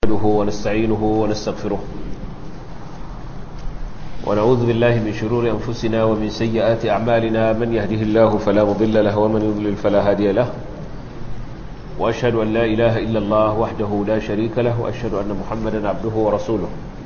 نحمده ونستعينه ونستغفره ونعوذ بالله من شرور أنفسنا ومن سيئات أعمالنا من يهده الله فلا مضل له ومن يضلل فلا هادي له وأشهد أن لا إله إلا الله وحده لا شريك له وأشهد أن محمدا عبده ورسوله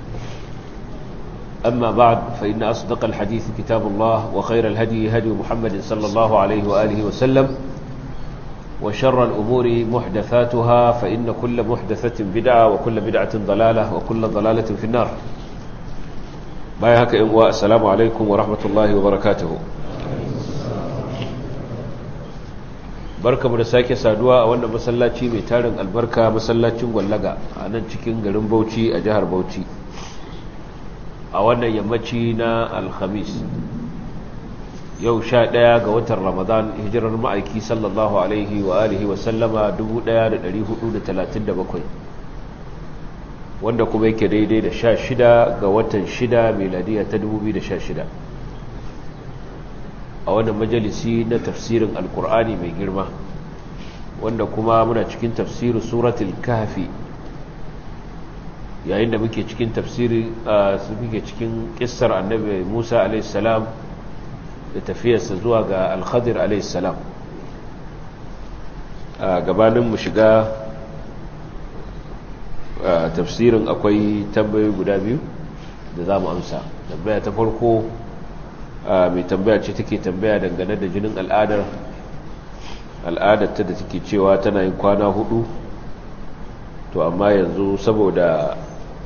أما بعد فإن أصدق الحديث كتاب الله وخير الهدي هدي محمد صلى الله عليه وآله وسلم وشر الأمور محدثاتها فإن كل محدثة بدعة وكل بدعة ضلالة وكل ضلالة في النار بايهك إنواء السلام عليكم ورحمة الله وبركاته بركة مرساكي سادوا وانا مسلاتي ميتارن البركة مسلاتي واللغة أنا تكين غرم بوتي أجهر بوتي وانا يمتينا الخميس yau 11 ga watan Ramadan hijirar ma'aiki sallallahu alaihi wa alihi wa sallama 1437 wanda kuma yake daidai da 16 ga watan 6 miladiya ta 2016 a wannan majalisi na tafsirin alkur'ani mai girma wanda kuma muna cikin tafsirin suratul kahfi yayin da muke cikin kissar annabi Musa alaihi salam da tafiyarsa zuwa ga al-Khadir alayhi salam gabanin mu shiga tafsirin akwai tambayoyi guda biyu da za mu amsa tambaya ta farko mai tambaya ce take tambaya dangane da jinin al'adar ta da take cewa tana yin kwana 4 to amma yanzu saboda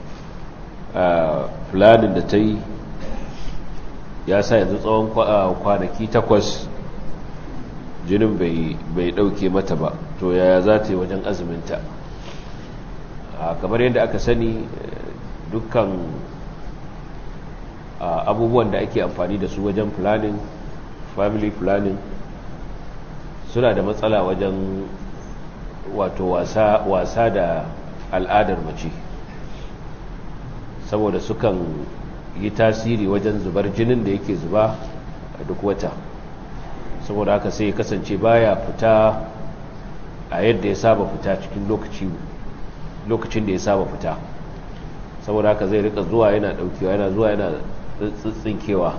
planning da ta yi ya sa yanzu tsawon kwanaki 8 jinin bai dauke mata ba to yaya za ta yi wajen azuminta kamar yadda aka sani dukkan abubuwan da ake amfani da su wajen planning family planning suna da matsala wajen wato wasa da al'adar mace saboda sukan yi tasiri wajen zubar jinin da yake zuba a duk wata saboda haka sai ya kasance baya fita a yadda ya saba fita cikin lokacin da ya saba fita saboda haka zai rika zuwa yana daukewa yana zuwa yana tsintsinkewa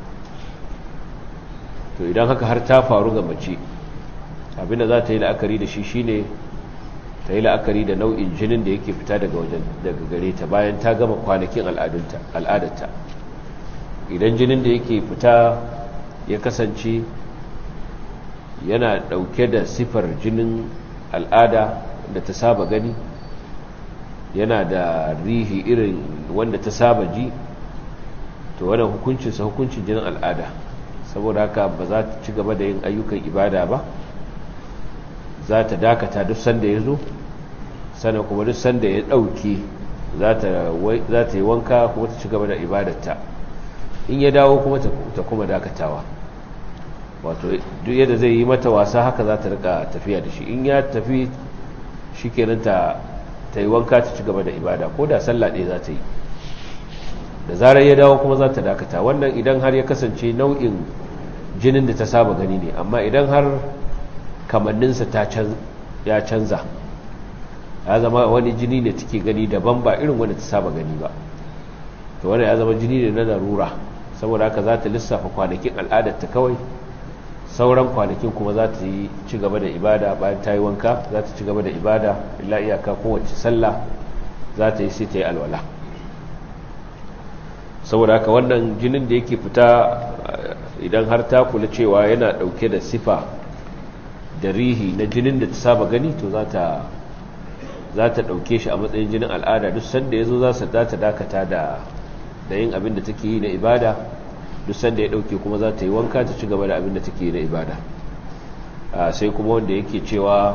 to idan haka har ta faru ga mace abinda za ta yi la'akari da shi shine ta yi la'akari da nau'in jinin da yake fita daga gare ta bayan ta gama kwanakin al'adarta idan jinin da yake fita ya kasance yana dauke da sifar jinin al'ada da ta saba gani yana da rihi irin wanda ta saba ji to wannan hukuncinsa hukuncin jinin al'ada saboda haka ba za ta ci gaba da yin ayyukan ibada ba za ta dakata duk sanda ya zo sannan kuma duk sanda ya dauke za ta yi wanka kuma ta ci gaba da ibadarta in ya dawo kuma ta kuma dakatawa wato duk yadda zai yi mata wasa haka za ta rika tafiya da shi in ya tafi shikenan ta yi wanka ta ci gaba da ibada ko da sallah ɗaya za ta yi da zarar ya dawo kuma za ta dakata wannan idan har ya kasance nau'in jinin da ta saba gani ne amma idan har kamanninsa ya canza ya zama wani jini ne take gani daban ba irin wanda ta saba gani ba to wannan ya zama jini ne na larura saboda haka za ta lissafa kwanakin al'adarta kawai sauran kwanakin kuma za ta yi ci gaba da ibada bayan ta yi wanka za ta ci gaba da ibada illa iyaka kowace sallah za ta yi sai ta yi alwala saboda haka wannan jinin da yake fita idan har ta kula cewa yana dauke da sifa da rihi na jinin da ta saba gani to za ta ɗauke shi a matsayin jinin al'ada duk sanda ya zo za ta dakata da yin abin da take yi na ibada duk sanda ya ɗauke kuma za ta yi wanka ta ci gaba da abin da take yi na ibada sai kuma wanda yake cewa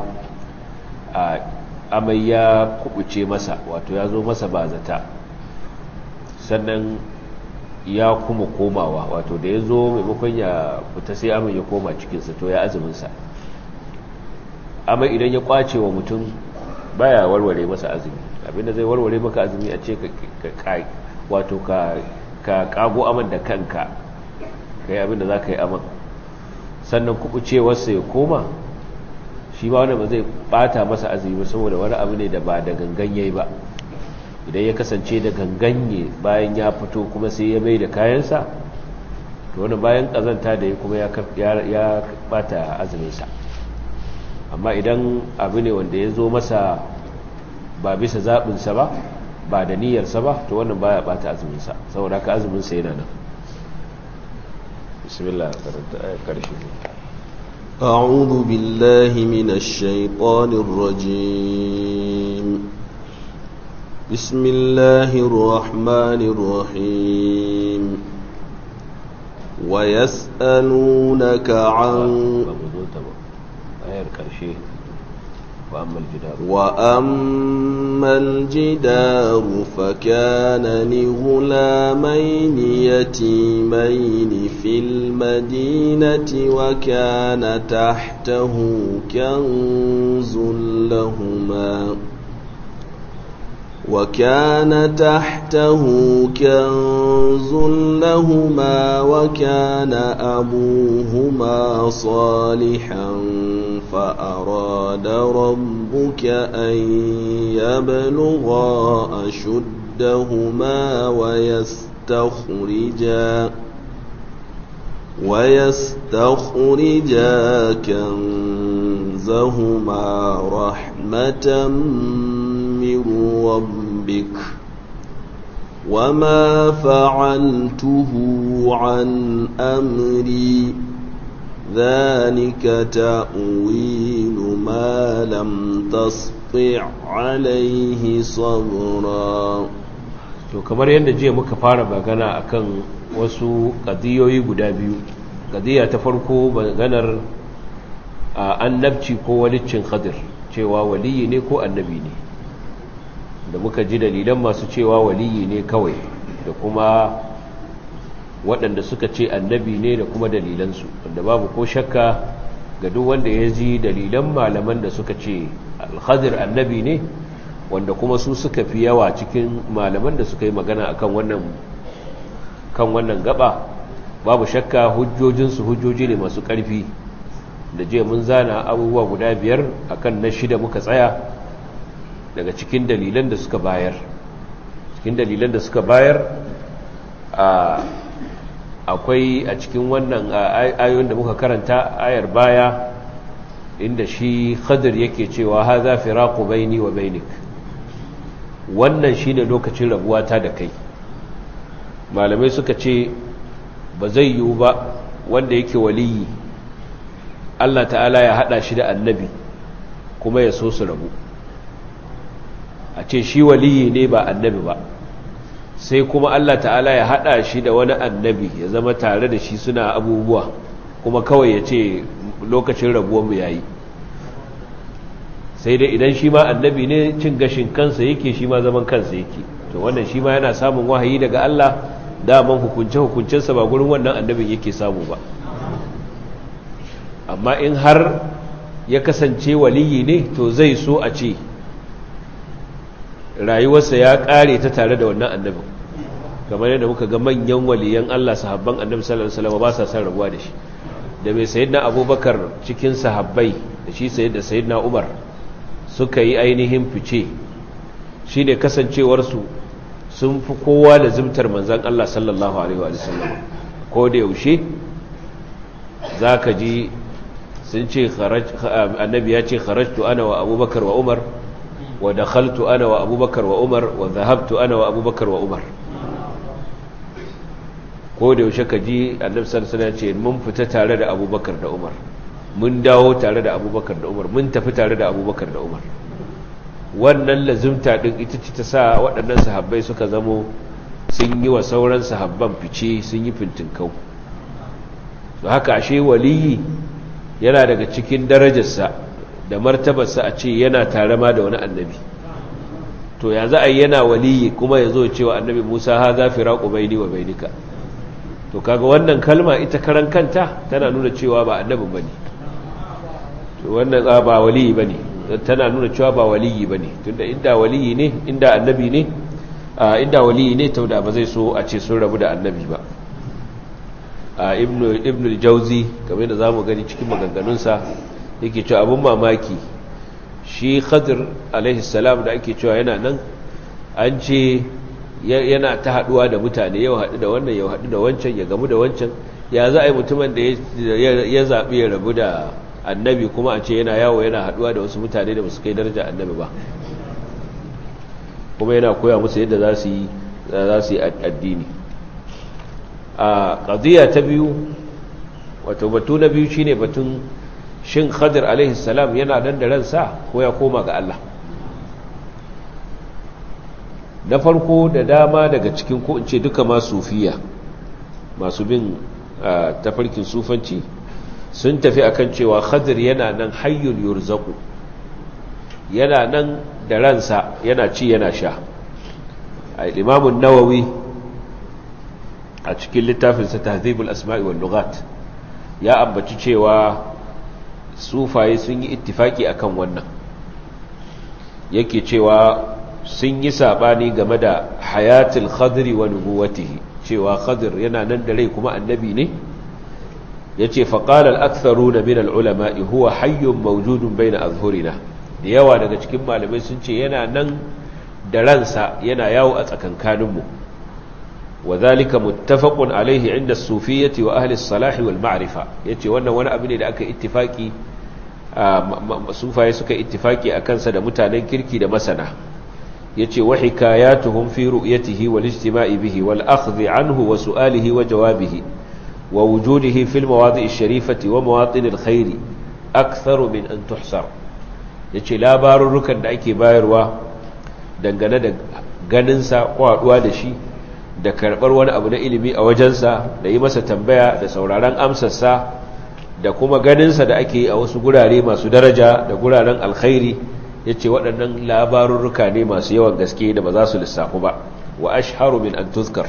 amai ya kubuce masa wato ya zo masa ba zata sannan ya kuma komawa wato da ya zo maimakon ya fita sai amai ya koma cikinsa to ya azuminsa amai idan ya kwace wa mutum baya warware masa azumi abinda zai warware maka azumi a ce wato ka kago aman da kanka kai abinda za ka yi aman sannan kubucewarsa ya koma shi ba wanda ba zai bata masa azumi saboda wani abu ne da ba da gangan yayi ba idan ya kasance da ganganye bayan ya fito kuma sai ya mai da kayansa to wani bayan kazanta da ya kuma ya bata azuminsa. amma idan abu ne wanda ya zo masa ba bisa zaɓinsa ba da niyyarsa ba to wannan baya bata azuminsa, saboda ka azuminsa yana nan. bismillah karanta ayar karshe. أعوذ بالله من الشيطان الرجيم بسم الله الرحمن الرحيم ويسألونك عن وأما الجدار فكان لغلامين يتيمين في المدينة وكان تحته كنز لهما وكان أبوهما صالحا فأراد ربك أن يبلغا أشدهما ويستخرجا كنزهما رحمة من ربك وما فعلته عن أمري ذلك تأويل ما لم تستطع عليه صبرا. to kamar yadda jiya muka fara magana akan wasu qadiyoyi guda biyu. qadiya ta farko maganar annabci ko walicin Khadir, cewa waliyi ne ko annabi ne, da muka ji dalilan masu cewa waliyi ne kawai da kuma waɗanda suka ce annabi ne da kuma dalilansu, wanda babu ko shakka ga duk wanda ya ji dalilan malaman da suka ce al-Khadir annabi ne, wanda kuma su suka fi yawa cikin malaman da suka yi magana akan wannan gaba, babu shakka hujjojinsu hujjoji ne masu ƙarfi. da je mun zana abubuwa guda 5 akan na 6 muka tsaya daga cikin dalilan da suka bayar akwai a cikin wannan ayoyin da muka karanta ayar baya inda shi Khadir yake cewa haza firaqu baini wa bainik, wannan shine lokacin rabuwa ta da kai. malamai suka ce ba zai yiwu ba wanda yake waliyi Allah ta'ala ya hada shi da annabi kuma ya so su rabu, a ce shi waliyi ne ba annabi ba, sai kuma Allah ta'ala ya hada shi da wani annabi ya zama tare da shi suna abubuwa kuma kawai ya ce lokacin rabuwanmu ya yi. sai dai idan shi ma annabi ne cin gashin kansa yake, shi ma zaman kansa yake, to wannan shi ma yana samun wahayi daga Allah, daman hukunce-hukuncensa ba gurin wannan annabin yake samu ba. amma in har ya kasance waliyi ne to zai so a ce rayuwarsa ya kare ta tare da wannan annabin, kamar yadda muka ga manyan waliyan Allah sahabban annabi sallallahu alaihi wasallam ba sa san rabuwa da shi, da mai sayyidina Abubakar cikin sahabbai da shi sayyidina Umar suka yi ainihin fice shine kasancewarsu sun fi kowa da zumtar manzon Allah sallallahu alaihi wasallam. ko da yaushe zaka ji sun ce annabi ya ce kharajtu ana wa Abubakar wa Umar wa dakhaltu ana wa Abubakar wa Umar wa dhahabtu ana wa Abubakar wa Umar. ko da yaushe ka ji annabi sallallahu alaihi wasallam ce mun fita tare da Abubakar da Umar, mun dawo tare da Abubakar da Umar, mun tafi tare da Abubakar da Umar. wannan lazumta din ita ce ta sa waɗannan sahabbai suka zamo sun yi wa sauran sahabban fice, sun yi fintinkau. to haka ashe waliyi yana daga cikin darajarsa da martabarsa a ce yana tare ma da wani annabi. to ya za a yi yana waliyi kuma ya zo cewa annabi Musa ha za firaqu baini wa bainika? to kaga wannan kalma ita karan kanta tana nuna cewa ba annabin bane, to wannan ba waliyi bane, tana nuna cewa ba waliyi bane. tunda inda waliyi ne, inda annabi ne, inda waliyi ne to da ba zai so a ce sun rabu da annabi ba. ibn al-jawzi kamar da zamu gani cikin maganganunsa yake cewa abun mamaki shi Khadir alaihi salam da ake cewa yana nan an ce yana ta haduwa da mutane, yau haɗu da wannan yau haɗu da wancan ya gamu da wancan. Ya za a yi mutumin da ya zaɓi ya rabu da annabi kuma a ce yana yawo yana haduwa da wasu mutane da basu kai daraja annabi ba, kuma yana koya musu yadda za su yi addini. A ƙadiyya ta biyu, wato batu na biyu shine batun shin Khadir alaihi salam yana nan da ransa ko ya koma ga Allah. Na farko da dama daga cikin, ko in ce duka ma sufiya, masu bin tafarkin sufanci, sun tafi akan cewa Khadir yana nan hayyul yurzaqu, yana nan da ransa, yana ci yana sha. Imam an-Nawawi a cikin littafinsa Tahdhibul Asma'i wal Lughat ya ambaci cewa sufaye sun yi ittifaki akan wannan, yake cewa sun yi sabani game da hayatul Khadri wa nubuwatihi, cewa Khadir yana nan da rai kuma annabi ne. yace faqala al-aktharuna min al-ulama'i huwa hayyun mawjudun bayna azhurina, da yawa daga cikin malamai sun ce yana nan da ransa, yana yawo a tsakankaninmu. wadhalika muttafaqun alayhi 'inda as-sufiyyati wa ahli as-salah wal ma'rifa. yace wannan wani abu ne da aka ittifaki, sufaye suka ittifaki akan sa da mutanen kirki da masana. yace wa hikayatuhum fi ru'yatihi wal ijtima'i bihi wal akhdhi anhu wa su'alihi wa jawabihi wa wujudihi fil mawadi' ash-sharifati wa mawatin al-khair aktharu min an tuhsar. yace labarurukan da ake bayarwa dangane da ganin sa ko haduwa da shi, da karbar wani abu na ilimi a wajensa, da yi masa tambaya da sauraron amsarsa, da kuma ganinsa da ake yi a wasu gurare masu daraja da guraren alkhairi, yace waɗannan labarurruka ne masu yawan gaske da ba za su lissafu ba. wa ashharu min an tuzkar,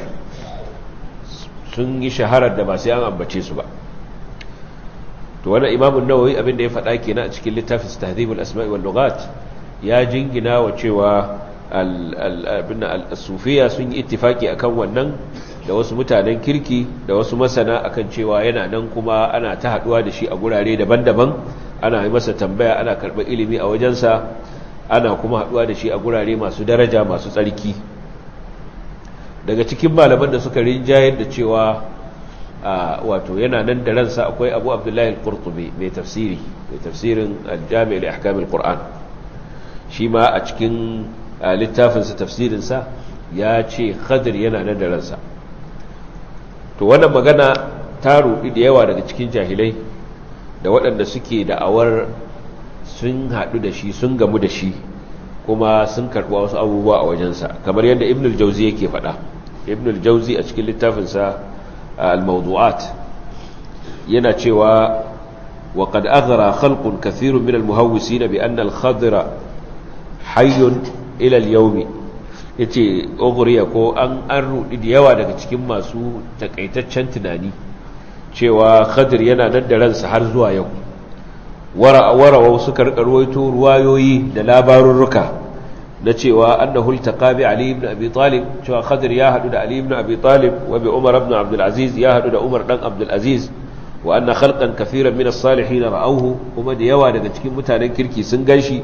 sun yi shaharar da ba sai an ambace su ba. to wannan Imam an-Nawawi abinda ya faɗa kenan a cikin littafin Tahdhibul Asma'i wal Lughat, ya jingina wa cewa al-sufiya sun yi ittifaki akan wannan, da wasu mutanen kirki da wasu masana akan cewa yana nan kuma ana ta haduwa da shi a gurare daban-daban, ana yi masa tambaya, ana karɓar ilimi a wajensa, ana kuma haduwa da shi a gurare masu daraja masu tsarki. daga cikin malaman da suka rinjayar da cewa wato yana nan da ransa akwai Abu Abdullahi al-Qurtubi mai tafsirin al-Jami' li ahkam al-Qur'an. shi ma a cikin littafinsa tafsirinsa ya ce Khadir yana nan da ransa. to wannan magana ta rudi da yawa daga cikin jahilai da waɗanda suke da'awar sun haɗu da shi, sun gamu da shi, kuma sun karɓa wasu abubuwa a wajensa, kamar yadda Ibn al-Jawzi yake faɗa. Ibn al-Jawzi a cikin littafinsa al-Mawdu'at yana cewa wa qad aghra khalqun kathirun min al-muhawwisin bi anna al-Khadira hayyun ila al-yawm. yace ogriya ko an rudi da yawa daga cikin masu takaitaccen tunani cewa Khadir yana nan da ransa har zuwa yau. warawa suka ruwaito ruwayoyi da labarurruka na cewa annahu iltaqa bi Ali ibn Abi Talib, cewa Khadir ya hadu da Ali ibn Abi Talib, wa bi Umar ibn Abdul Aziz, ya hadu da Umar dan Abdul Aziz, wa anna khalqan kathiran min as-salihin ra'awhu, kuma da yawa daga cikin mutanen kirki sun ganshi.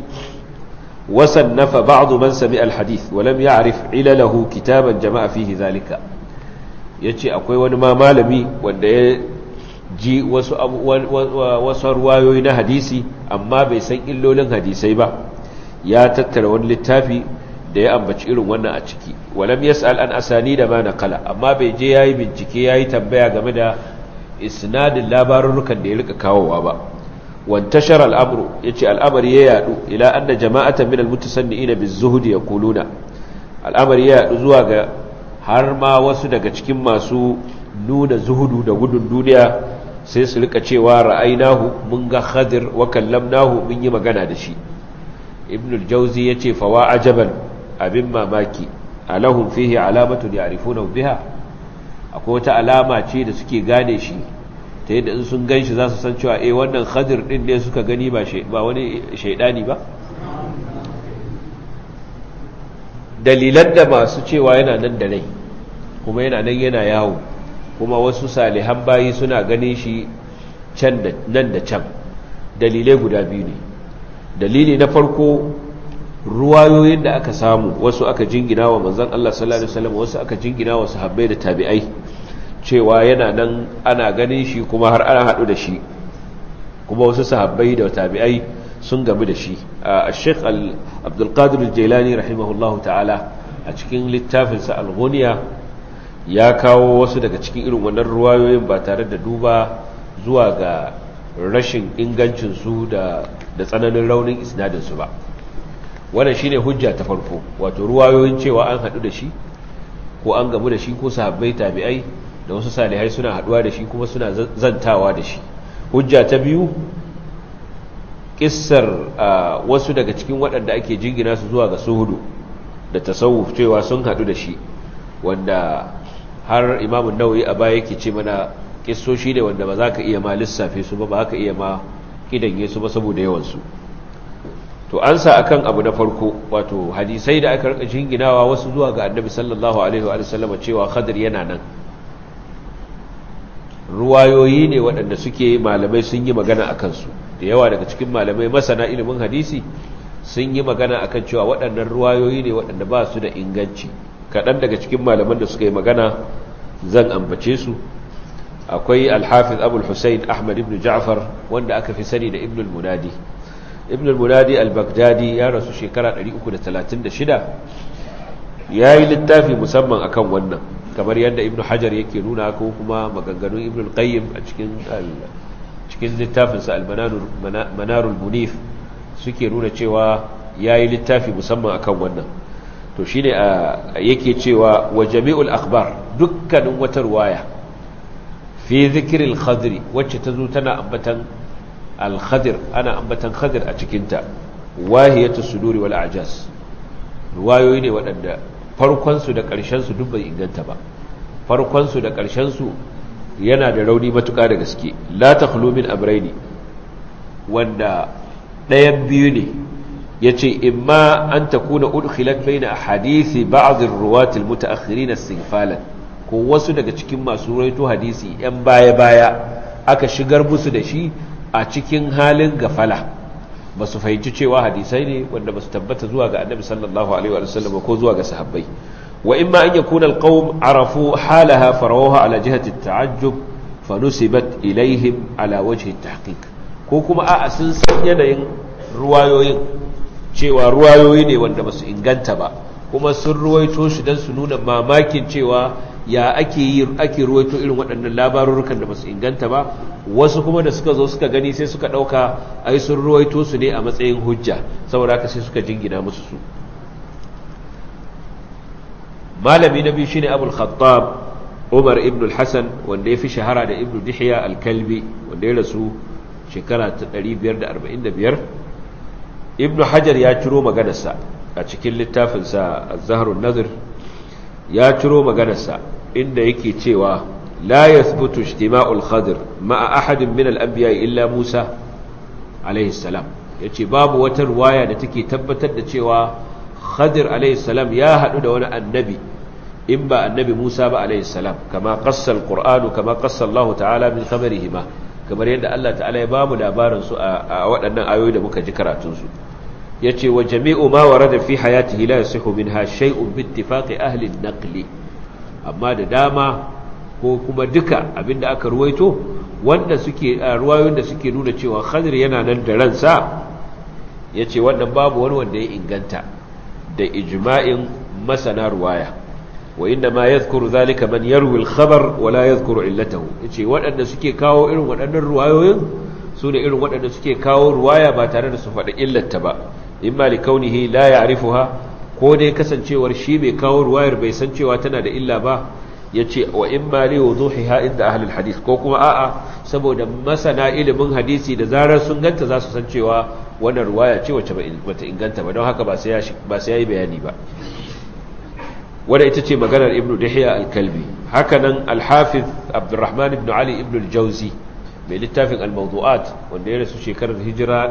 وصنف بعض من سمع الحديث ولم يعرف علله كتابا جمع فيه ذلك. yace akwai wani ma malami wanda ya ji wasu ruwayoyi na hadisi amma bai san illolin hadisai ba, ya tattara wani littafi da ya ambaci irin wannan a ciki. walam yas'al an asani da ma naqala, amma bai je yayi bincike yayi tambaya game da isnadin labarurukan da ya rika kawowa ba. وانتشر الأمر يتي الأمر ييادو إلى أن جماعة من المتسنئين بالزهد يقولون الأمر ييادو زواغ هرما وسدك cikin masu nuna zuhudu da gudun duniya sai su rika cewa ra'aynahu mun ga Khadir wa kallamnahu mun yi magana da shi. Ibn al-Jawzi yace fa wa ajaban, abin mamaki, alahum fihi alamatun ya'rifuna biha, akwai wata alama ce da suke gane shi ta yadda in sun gan shi za su san cewa wannan Khadir din ne suka gani ba wani shaidani ba. dalilan da masu cewa yana nan da rai kuma yana nan yana yawo, kuma wasu salihan bayi suna ganin shi can da nan da can, dalilai guda biyu ne. dalili na farko ruwayoyin da aka samu wasu aka jingina wa manzon Allah sallallahu alaihi wasallam wasu aka jingina wa sahabbai da tabi'ai cewa yana nan ana ganin shi kuma har ana hadu da shi, kuma wasu sahabbai da tabi'ai sun gamu da shi. Sheikh Abdul Qadir Al-Jilani rahimahullahu ta'ala a cikin littafinsa Al-Ghuniya ya kawo wasu daga cikin irin wannan ruwayoyin ba tare da duba zuwa ga rashin ingancinsu da tsananin raunin isnadinsu ba. Wannan shine hujja ta farko, wato ruwayoyin cewa an haɗu da shi ko an gamu da shi ko sahabbai tabi'ai da wasu salihai suna haɗuwa da shi kuma suna zantawa da shi. Hujja ta biyu, kissar wasu daga cikin waɗanda ake jingina su zuwa ga suhudu da tasawuf cewa sun haɗu da shi, wanda har Imam An-Nawawi a baya yake ce mana kissoshi ne wanda ba za ka iya ma lissafe su ba ka iya ma kidanye su ba saboda yawansu. To an sa akan abu na farko, wato hadisai da aka rika jinginawa wasu zuwa ga Annabi sallallahu alaihi wa sallam cewa Khadir yana nan, ruwayoyi ne waɗanda suke malamai sun yi magana akan su. Da yawa daga cikin malamai masana ilimin hadisi sun yi magana akan cewa waɗannan ruwayoyi ne waɗanda ba su da inganci. Kaɗan daga cikin malaman da suka yi magana zan ambace su. Akwai Al-Hafiz Abul Husayn Ahmad ibn Ja'far, wanda aka fi sani da Ibn al-Munadi. Ibn al-Munadi al-Baghdadi ya rasu shekara 336. Ya yi littafi musamman akan wannan, kamar yadda Ibn Hajar yake nuna, ko kuma maganganun Ibn al-Qayyim a cikin littafinsa Al-Manarul Munif suke nuna cewa ya yi littafi musamman akan wannan. To shine yake cewa wa jami'ul akhbar, dukkanin wata ruwaya fi zikril khadri wacce tazo tana ambatan al-khadir, ana ambatan khadir a cikinta, wahiyatu suduri wal a'jaz, ruwayoyi ne waɗanda farkonsu da ƙarshensu duk bai inganta ba, farkonsu da ƙarshensu yana da rauni matuƙa da gaske. La takhlu min amrayni, wanda ɗayan biyu ne, yace imma an takuna udkhilat baina ahadisi ba'd ar-ruwat al-mutaakhirin istighfalan, ko wasu daga cikin masu rawaito hadisi yan baya aka shigar musu da shi a cikin halin gafala, ba su fahimci cewa hadisai ne wanda ba su tabbata zuwa ga Annabi sallallahu alaihi wa sallam ko zuwa ga sahabbai. Wa imma an yakuna al-qawm arafu halaha farawaha ala jihati at-ta'ajjub fanusibat ilaihim ala wajhi at-tahqiq, ko kuma a'a sun san yanayin ruwayoyin cewa ruwayoyi ne wanda ba su inganta ba, kuma sun ruwaito shi don su nuna mamakin cewa ya ake ruwaito irin waɗannan labarurukan da ba su inganta ba. Wasu kuma da suka zo suka gani sai suka ɗauka ai sun ruwaito su ne a matsayin hujja, saboda haka sai suka jingina musu su. Malami na biyu shine Abul Khattab Umar ibn al-Hasan, wanda ya fi shahara da Ibn Dihya al-Kalbi, wanda ya rasu shekara ta 545. Ibn Hajar ya ciro maganarsa a cikin littafinsa Az-Zahrun Nadhr, ya ciro maganarsa inda yake cewa la yathbutu ijtima'ul Khadir ma'a ahadin min al-anbiya illa Musa alayhi salam. Yace babu wata riwaya da take tabbatar da cewa Khadir alayhi salam ya hadu da wani annabi in ba annabi Musa ba alayhi salam, kama qassa al-Qur'anu kama qassa Allah ta'ala min khabarihima, kamar yadda Allah ta'ala ya bamu labarin su a waɗannan ayoyi da muka ji karatun su. Yace wa jami'u ma warada fi hayatihi la yasihu minha shay'un bi ittifaqi ahli an-naqli, amma da dama ko kuma duka abinda aka ruwaito wanda suke ruwayoyin da suke nuna cewa Khadir yana nan da ransa, yace wannan babu wani wanda ya inganta da ijma'in masana ruwaya. Wa inna ma yadhkuru dhalika man yarwi al-khabar wa la yadhkuru illatahu, yace waɗanda suke kawo irin waɗannan ruwayoyin su ne irin waɗanda suke kawo ruwaya ba tare da su faɗi illata ba, imma li kaunihi la ya'rifuha, ko dai kasancewar shi mai kawo ruwayar bai san cewa tana da illa ba, yace wa imma li wuduhiha inda ahli al-hadith, ko kuma a'a saboda masana ilimin hadisi da zarar sun ganta za su san cewa wannan ruwaya ce wacce bata inganta ba, don haka ba sai yayi bayani ba. Wanda ita ce maganar Ibn Dihya al-Kalbi. Hakanan al-Hafiz Abdurrahman ibn Ali ibn al-Jawzi mai littafin al-Mawdu'at, wanda ya rasu shekarar hijira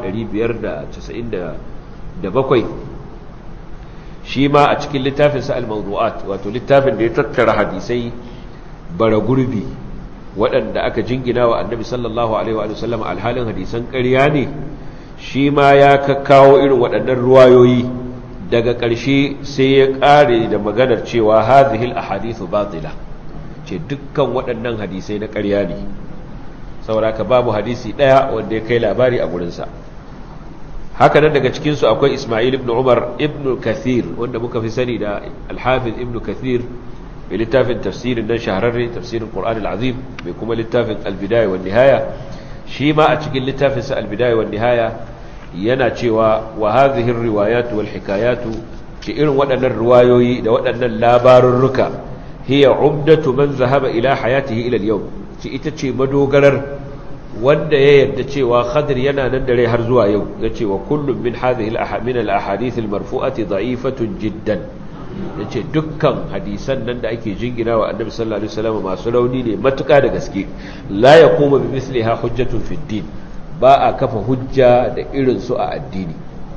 597, shi ma a cikin littafinsa al-Mawdu'at, wato littafin da ya tattara hadisai bara gurbi waɗanda aka jingina wa Annabi sallallahu alaihi wa sallam alhalin hadisan ƙarya ne, shi ma ya kakkawo irin waɗannan ruwayoyi daga ƙarshe sai ya ƙare da maganar cewa hadhihi al-ahadithu batila, ce dukkan waɗannan hadisai na ƙarya ne, saboda ka babu hadisi ɗaya wanda ya kai labari a gurinsa. haka nan daga cikinsu akwai Ismail ibn Umar ibn Kathir, wanda muka fi sani da al-Hafiz ibn Kathir, mai littafin tafsirin nan shahararre, tafsirin Qur'an al-Azim, mai kuma littafin al-Bidaya wan Nihaya. shi ma a cikin littafinsa al-Bidaya wan Nihaya yana cewa wa hadhihi ar-riwayatu wal hikayatu, ce irin waɗannan riwayoyi da waɗannan labarurruka hiya umdatu man zahaba ila hayatihi ila al-yawm, ce ita ce madogarar wanda ya yarda cewa Khadir yana nan da rai har zuwa yau. yace wa kullum min hadhihi al-ahadith al-marfu'ati da'ifatun jiddan, yace dukkan hadisan nan da ake jingina wa Annabi sallallahu alaihi wasallam masu rauni ne matuƙa da gaske. la yaqumu bi misliha hujjatun fi ad-din, ba a kafa hujja da irin su a addini.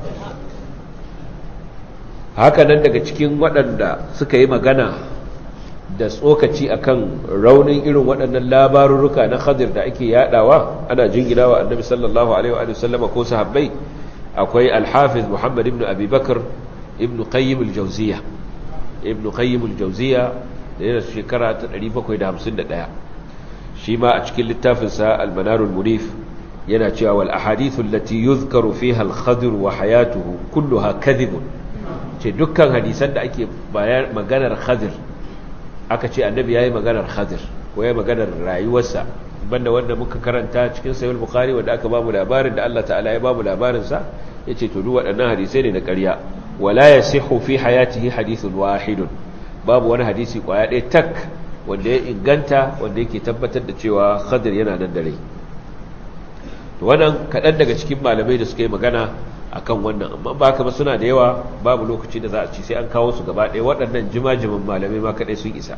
haka nan daga cikin waɗanda suka yi magana da tsokaci akan raunin irin waɗannan labarurruka na Khadir da ake yadawa ana jingina wa Annabi sallallahu alaihi wa sallam ko sahabbai, akwai al-Hafiz Muhammad ibn Abi Bakr ibn Qayyim al-Jawziyya. ibn Qayyim al-Jawziyya da yana shekara ta 751, shi ma a cikin littafinsa al-Manar al-Munif yana cewa wal ahadithu allati yuzkaru fiha al-Khadir wa hayatuhu kulluha kadhibun, ce dukkan hadisan da ake maganar Khadir, aka ce annabi yayi maganar Khadir ko yayi maganar rayuwarsa, banda wanda muka karanta cikin Sahih al-Bukhari wanda aka ba mu labarin da Allah ta'ala ya ba mu labarin sa, yace to duk waɗannan hadisai ne na ƙarya. wala yasihu fi hayatihi hadithun wahidun, babu wani hadisi kwaya ɗaya tak wanda ya inganta wanda yake tabbatar da cewa Khadir yana nan da rai. to wannan kaɗan daga cikin malamai da suka yi magana akan wannan, amma ba haka ba suna da yawa, babu lokaci da za a ci sai an kawo su gaba ɗaya. waɗannan jimajiman malamai ma kaɗai sun isa.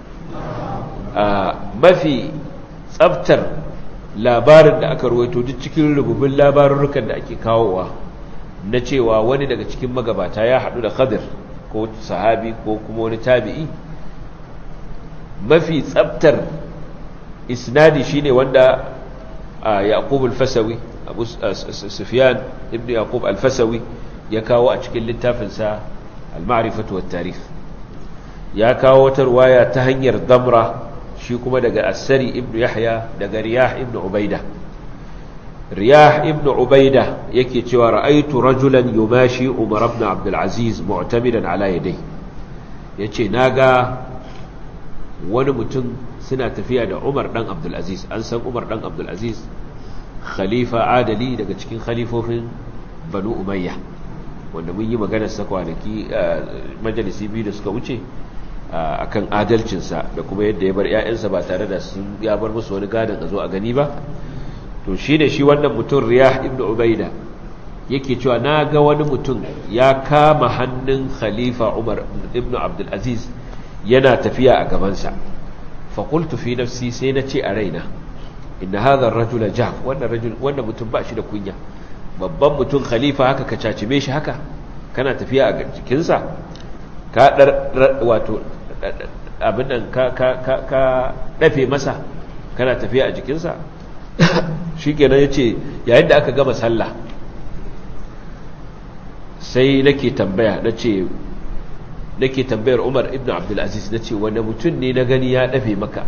mafi tsabtar labarin da aka ruwaito duk cikin rububin labarurrukan da ake kawowa na cewa wani daga cikin magabata ya haɗu da Khadir ko sahabi ko kuma wani tabi'i, mafi tsabtar isnadi shine wanda Yaqub al-Fasawi, Abu Sufyan ibn Yaqub al-Fasawi ya kawo a cikin littafinsa al-Ma'rifatu wat-Tarikh. ya kawo wata riwaya ta hanyar Damra, shi kuma daga As-Sari ibn Yahya daga Riyah ibn Ubaydah. Riyah ibn Ubaydah yake cewa ra'aytu rajulan yumashi Umar ibn Abdul Aziz mu'tamidan ala yadayhi, yace naga wani mutum suna tafiya da Umar dan Abdul Aziz. an san Umar dan Abdul Aziz khalifa adali daga cikin khalifofin Banu Umayya, wanda mun yi maganar sa kwanaki majalisi biyu da suka wuce akan adalcinsa da kuma yadda ya bar 'ya'yansa ba tare da ya bar musu wani gadon a zo a gani ba. to shi ne shi wannan mutum Riyah ibn Ubayda yake cewa na ga wani mutum ya kama hannun khalifa Umar ibn Abdul Aziz yana tafiya a gabansa. faƙultu fi nafsi, sai na ce a raina, inna hadha ar-rajula jaf, wannan mutum ba shi da kunya, babban mutum khalifa haka ka cacime shi haka kana tafiya a jikinsa, ka wato abin nan ka dafe masa kana tafiya a jikinsa. shikenan yace yayin da aka gama sallah sai nake tambayar Umar ibn Abdul Aziz, nace wani mutum ne na gani ya dafe maka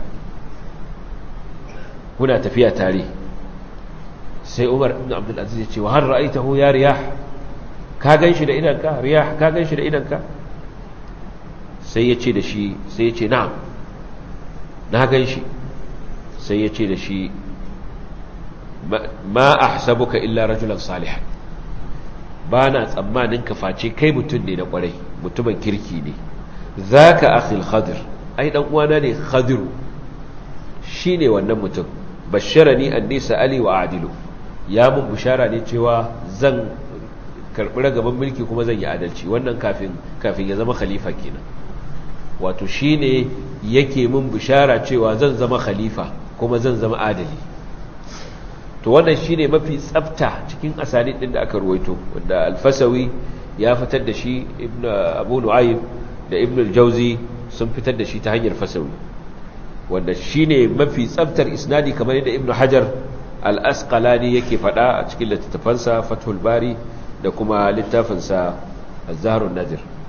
kuna tafiya tare? sai Umar ibn Abdul Aziz yace wa har ra'aitahu ya Riyah, ka ganshi da idanka? Riyah, ka ganshi da idanka? sai yace da shi, sai yace na'am na ganshi. sai yace da shi ma ahsabuka illa rajulan salihan, ba na tsammanin ka face kai mutum ne na kwarai, mutumin kirki ne. zaka akhil Khadir, ai dan uwana ne Khadiru, shine wannan mutum. basharani anni sa'ali wa adilu, ya mun bishara ne cewa zan karbi ragaban mulki kuma zan yi adalci. wannan kafin ya zama khalifa kenan, wato shine yake mun bishara cewa zan zama khalifa kuma zan zama adali. to wannan shine mafi tsafta cikin asanid din da aka ruwaito, wanda al-Fasawi ya fitar da shi, ibn Abu Nu'aym da ibn al-Jawzi sun fitar da shi ta hanyar Fasawi, wanda shine mafi tsaftar isnadi, kamar yadda Ibn Hajar al-Asqalani yake fada a cikin littafansa Fathul Bari da kuma littafinsa Az-Zahrun Nadir.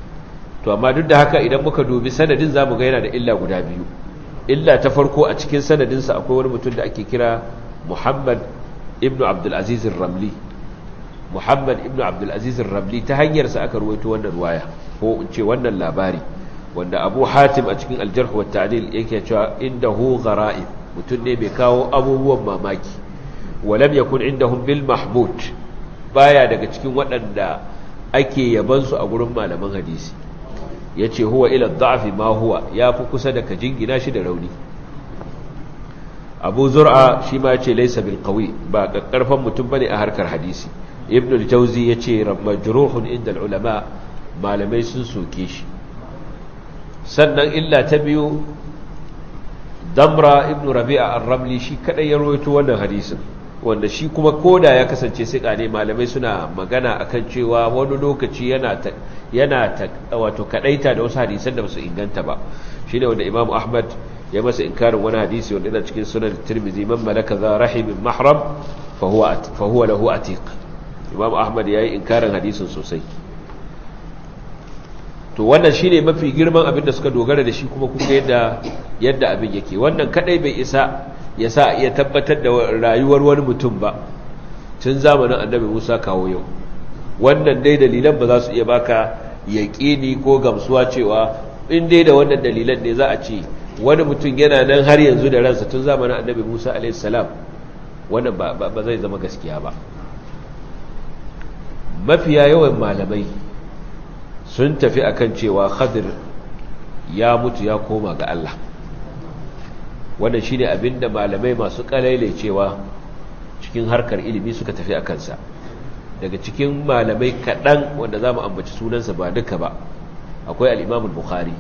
to amma duk da haka idan muka dubi sanadin zamu ga yana da illa guda biyu. Illa ta farko, a cikin sanadinsa akwai wani mutum da ake kira Muhammad ibn Abdul Aziz ar-Ramli. Muhammad ibn Abdul Aziz ar-Ramli ta hanyarsa aka ruwaito wannan ruwaya ko in ce wannan labari, wanda Abu Hatim a cikin al-Jarh wa at-Ta'dil yake cewa indahu gharaib, mutum ne mai kawo abubuwan mamaki. Walam yakun indahum bil mahmud, baya daga cikin waɗanda ake yabansu a gurin malaman hadisi. yace huwa ila ad-da'fi ma huwa, yafi kusa da ka jingina shi da rauni. Abu Zur'a shi ma yace laysa bil qawi, ba kakkarfan mutum bane a harkar hadisi. Ibn al-Jawzi yace majruhun inda al-ulama, malamai sun soke shi. Sannan illa ta biyu, Damra ibn Rabi'a ar-Ramli shi kadai ya rawaito wannan hadisin, wanda shi kuma koda ya kasance sika ne, malamai suna magana akan cewa wani lokaci yana wato kadaita da wasu hadisan da basu inganta ba. Shine wanda Imam Ahmad ya masa inkarin wani hadisi wanda yana cikin sunan Tirmidhi, man malaka za rahimin mahram fa huwa lahu atiq. Imam Ahmad yayi inkarin hadisin sosai. To wannan shine mafi girman abin da suka dogara da shi, kuma kuma yadda abin yake. Wannan kadai bai isa ya sa iya tabbatar da rayuwar wani mutum ba tun zamanin Annabi Musa kawo yau. Wannan dai dalilan ba za su iya baka yaqini ko gamsuwa cewa in dai da wannan dalilan ne za a ce wani mutum yana nan har yanzu da ransa tun zamanin Annabi Musa alaihi salam. Wannan ba zai zama gaskiya ba. Mafiya yawan malamai sun tafi akan cewa Khadir ya mutu ya koma ga Allah. Wannan shine abinda malamai masu kalaile cewa cikin harkar ilimi suka tafi akan sa. Daga cikin malamai kadan wanda zamu ambaci sunansa ba duka ba, akwai al-Imam al-Bukhari,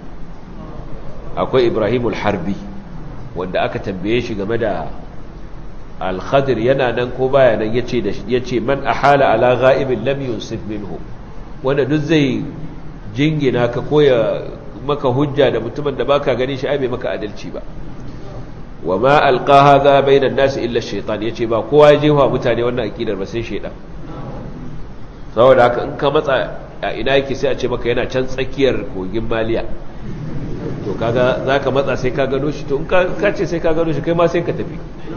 akwai Ibrahim al-Harbi, wanda aka tambaye shi game da al-Khadir yana nan ko baya nan, yace man ahala ala ghaibin lam yunsif minhu, wanda duk zai jingina ka koya maka hujja da mutumin da baka gani shi ai bai maka adalci ba. Wa ma alqa hadha bainan nas illa ash-shaytan, yace ba kowa ya jefa mutane wannan akidar ba sai shaytan. Saboda haka in ka matsa a ina yake sai a ce maka yana can tsakiyar kogin Maliya, to kaga zaka matsa sai ka gano shi, to in ka ce sai ka gano shi kai ma sai ka tafi,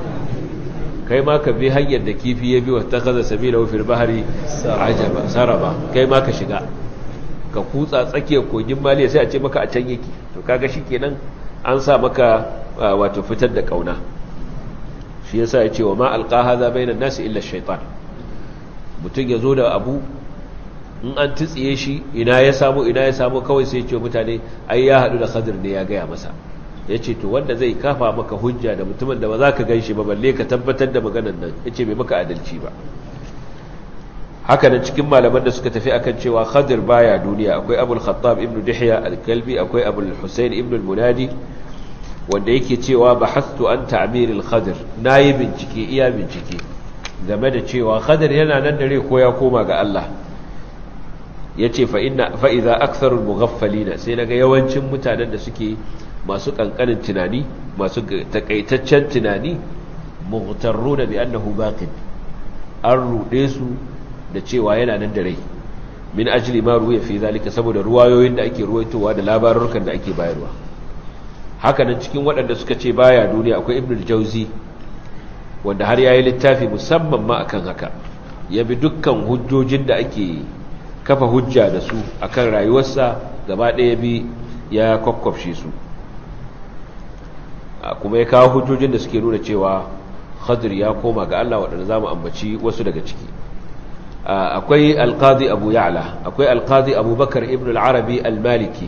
kai ma ka bi hanyar da kifi ya bi wa takaza sabilahu fil bahri ajaba saraba, kai ma ka shiga ka kutsa tsakiyar kogin Maliya sai a ce maka a can yake. To kaga shikenan an sa maka wato fitar da kauna. Shi yasa ya ce wa ma alqa hadha bainan nasi illa ash-shaytan. Mutum ya zo da abu in an tsiye shi ina ya samu kawai sai ya ce mutane ai ya hadu da Khadir ne ya gaya masa. Yace to wanda zai kafa maka hujja da mutumin da ba za ka ganshi ba balle ka tabbatar da maganar nan, yace bai maka adalci ba. Haka nan cikin malaman da suka tafi akan cewa Khadir baya duniya akwai Abul Khattab ibn Dihya al-Kalbi, akwai Abul Husayn ibn al-Munadi, wanda yake cewa bahastu an ta'mir al-Khadir, nayi bincike iya bincike game da cewa Khadir yana nan dare ko ya koma ga Allah. Yace fa idza aktharu al-mughaffalin, sai naga yawancin mutanen da suke masu kankanin tunani, masu takaitaccen tunani, mughtarruna bi annahu baqin, an rude su da cewa yana nan da rai, min ajli ma ruwaya fi zalika, saboda ruwayoyin da ake ruwaitowa da labarukan da ake bayarwa. Haka nan cikin waɗanda suka ce baya duniya akwai Ibn al-Jawzi, wanda har yayi littafi musamman ma akan haka, ya bi dukkan hujjojin da ake kafa hujja da su akan rayuwarsa gaba ɗaya bi ya kokkwafshe su, kuma ya kawo hujjojin da suke nuna cewa Khadir ya koma ga Allah, waɗanda zamu ambaci wasu daga ciki. Akwai alqadi Abu Ya'la, akwai alqadi Abu Bakar ibn al-Arabi al-Maliki,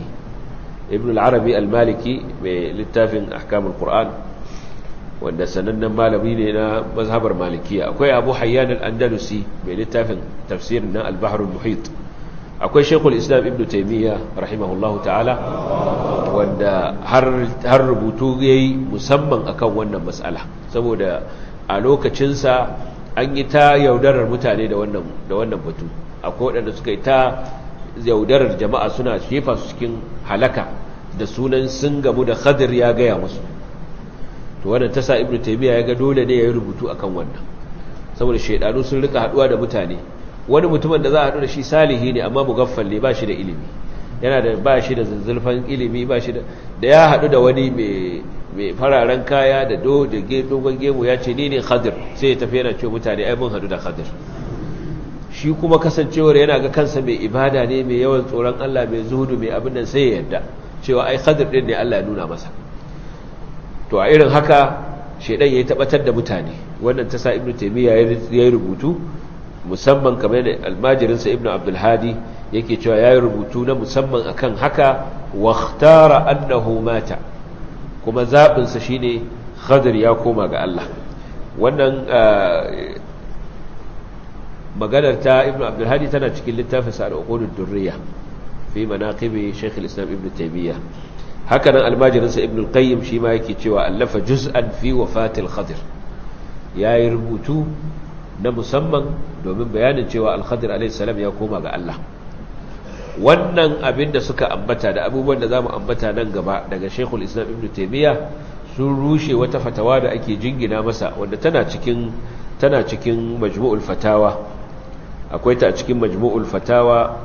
mai littafin ahkamul Qur'an, wanda sanannen malami ne na mazhabar Malikiya. Akwai Abu Hayyan al-Andalusi, mai littafin tafsirin na al-Bahr al-Muhit. Akwai Sheikhul Islam Ibn Taymiyyah rahimahullahu ta'ala, wanda har rubutu yayi musamman akan wannan mas'ala, saboda a lokacinsa an yi ta yaudarar mutane da wannan batu. Akwai waɗanda suka yi ta yaudarar jama'a suna shefa su cikin halaka da sunan sun gamu da Khadir ya gaya musu. To wannan ta sa Ibn Taymiyyah ya ga dole ne ya yi rubutu akan wannan, saboda shaidanu sun rika haduwa da mutane. Wani mutumin da za a haɗu da shi salihi ne amma mugaffal ne, ba shi da ilimi, yana da ba shi da zuzzulfan ilimi ba shi da ya haɗu da wani mai fararen kaya da dogon gemu ya ce ni ne Khadir sai ya tafi yana ce mutane ai mun haɗu da Khadir. Shi kuma kasancewar yana ga kansa mai ibada ne mai yawan tsoron Allah mai zuhudu mai abin nan sai ya yarda cewa ai Khadir din ne Allah ya nuna masa. To a irin haka shedan yayi tabbatar da mutane, wannan ta sa Ibn Taymiyyah yayi rubutu musamman kamar da almajirin sa Ibn Abdul Hadi yake cewa yayi rubutu na musamman akan haka wa ikhtara annahu mata, kuma zabin sa shine Khadir ya koma ga Allah. Wannan maganar ta Ibn Abdul Hadi tana cikin littafin sa al-Uqud ad-Durriyah fi manaqib Sheikh al-Islam Ibn Taymiyyah. Haka nan almajirin sa Ibn al-Qayyim shi ma yake cewa allafa juz'an fi wafat al-Khadir, yayi rubutu na musamman domin bayanin cewa al-Khadir alayhi salam ya koma ga Allah. Wannan abin da suka ambata da abubuwan da zamu ambata nan gaba daga Sheikh al-Islam Ibn Taymiyyah sun rushe wata fatawa da ake jingina masa wanda tana cikin Majmu'ul Fatawa. Akwai ta a cikin Majmu'ul Fatawa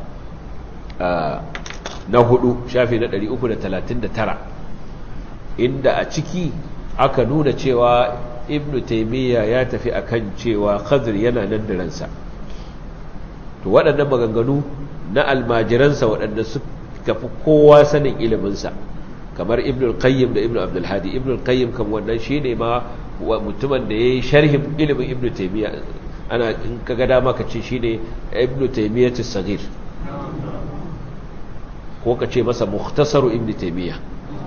na 4 shafi na 339, inda a ciki aka nuna cewa Ibn Taymiyyah ya tafi akan cewa Khadir yana nan da ransa. To waɗannan maganganu na almajiransa waɗanda suka fi kowa sanin iliminsa kamar Ibn al-Qayyim da Ibn Abdul Hadi. Ibn al-Qayyim kan wannan shine ma mutumin da yayi sharhin ilimin Ibn Taymiyyah, ana in kaga dama ka ce shine Ibn Taymiyyah as-Saghir ko ka ce masa mukhtasaru Ibn Taymiyyah.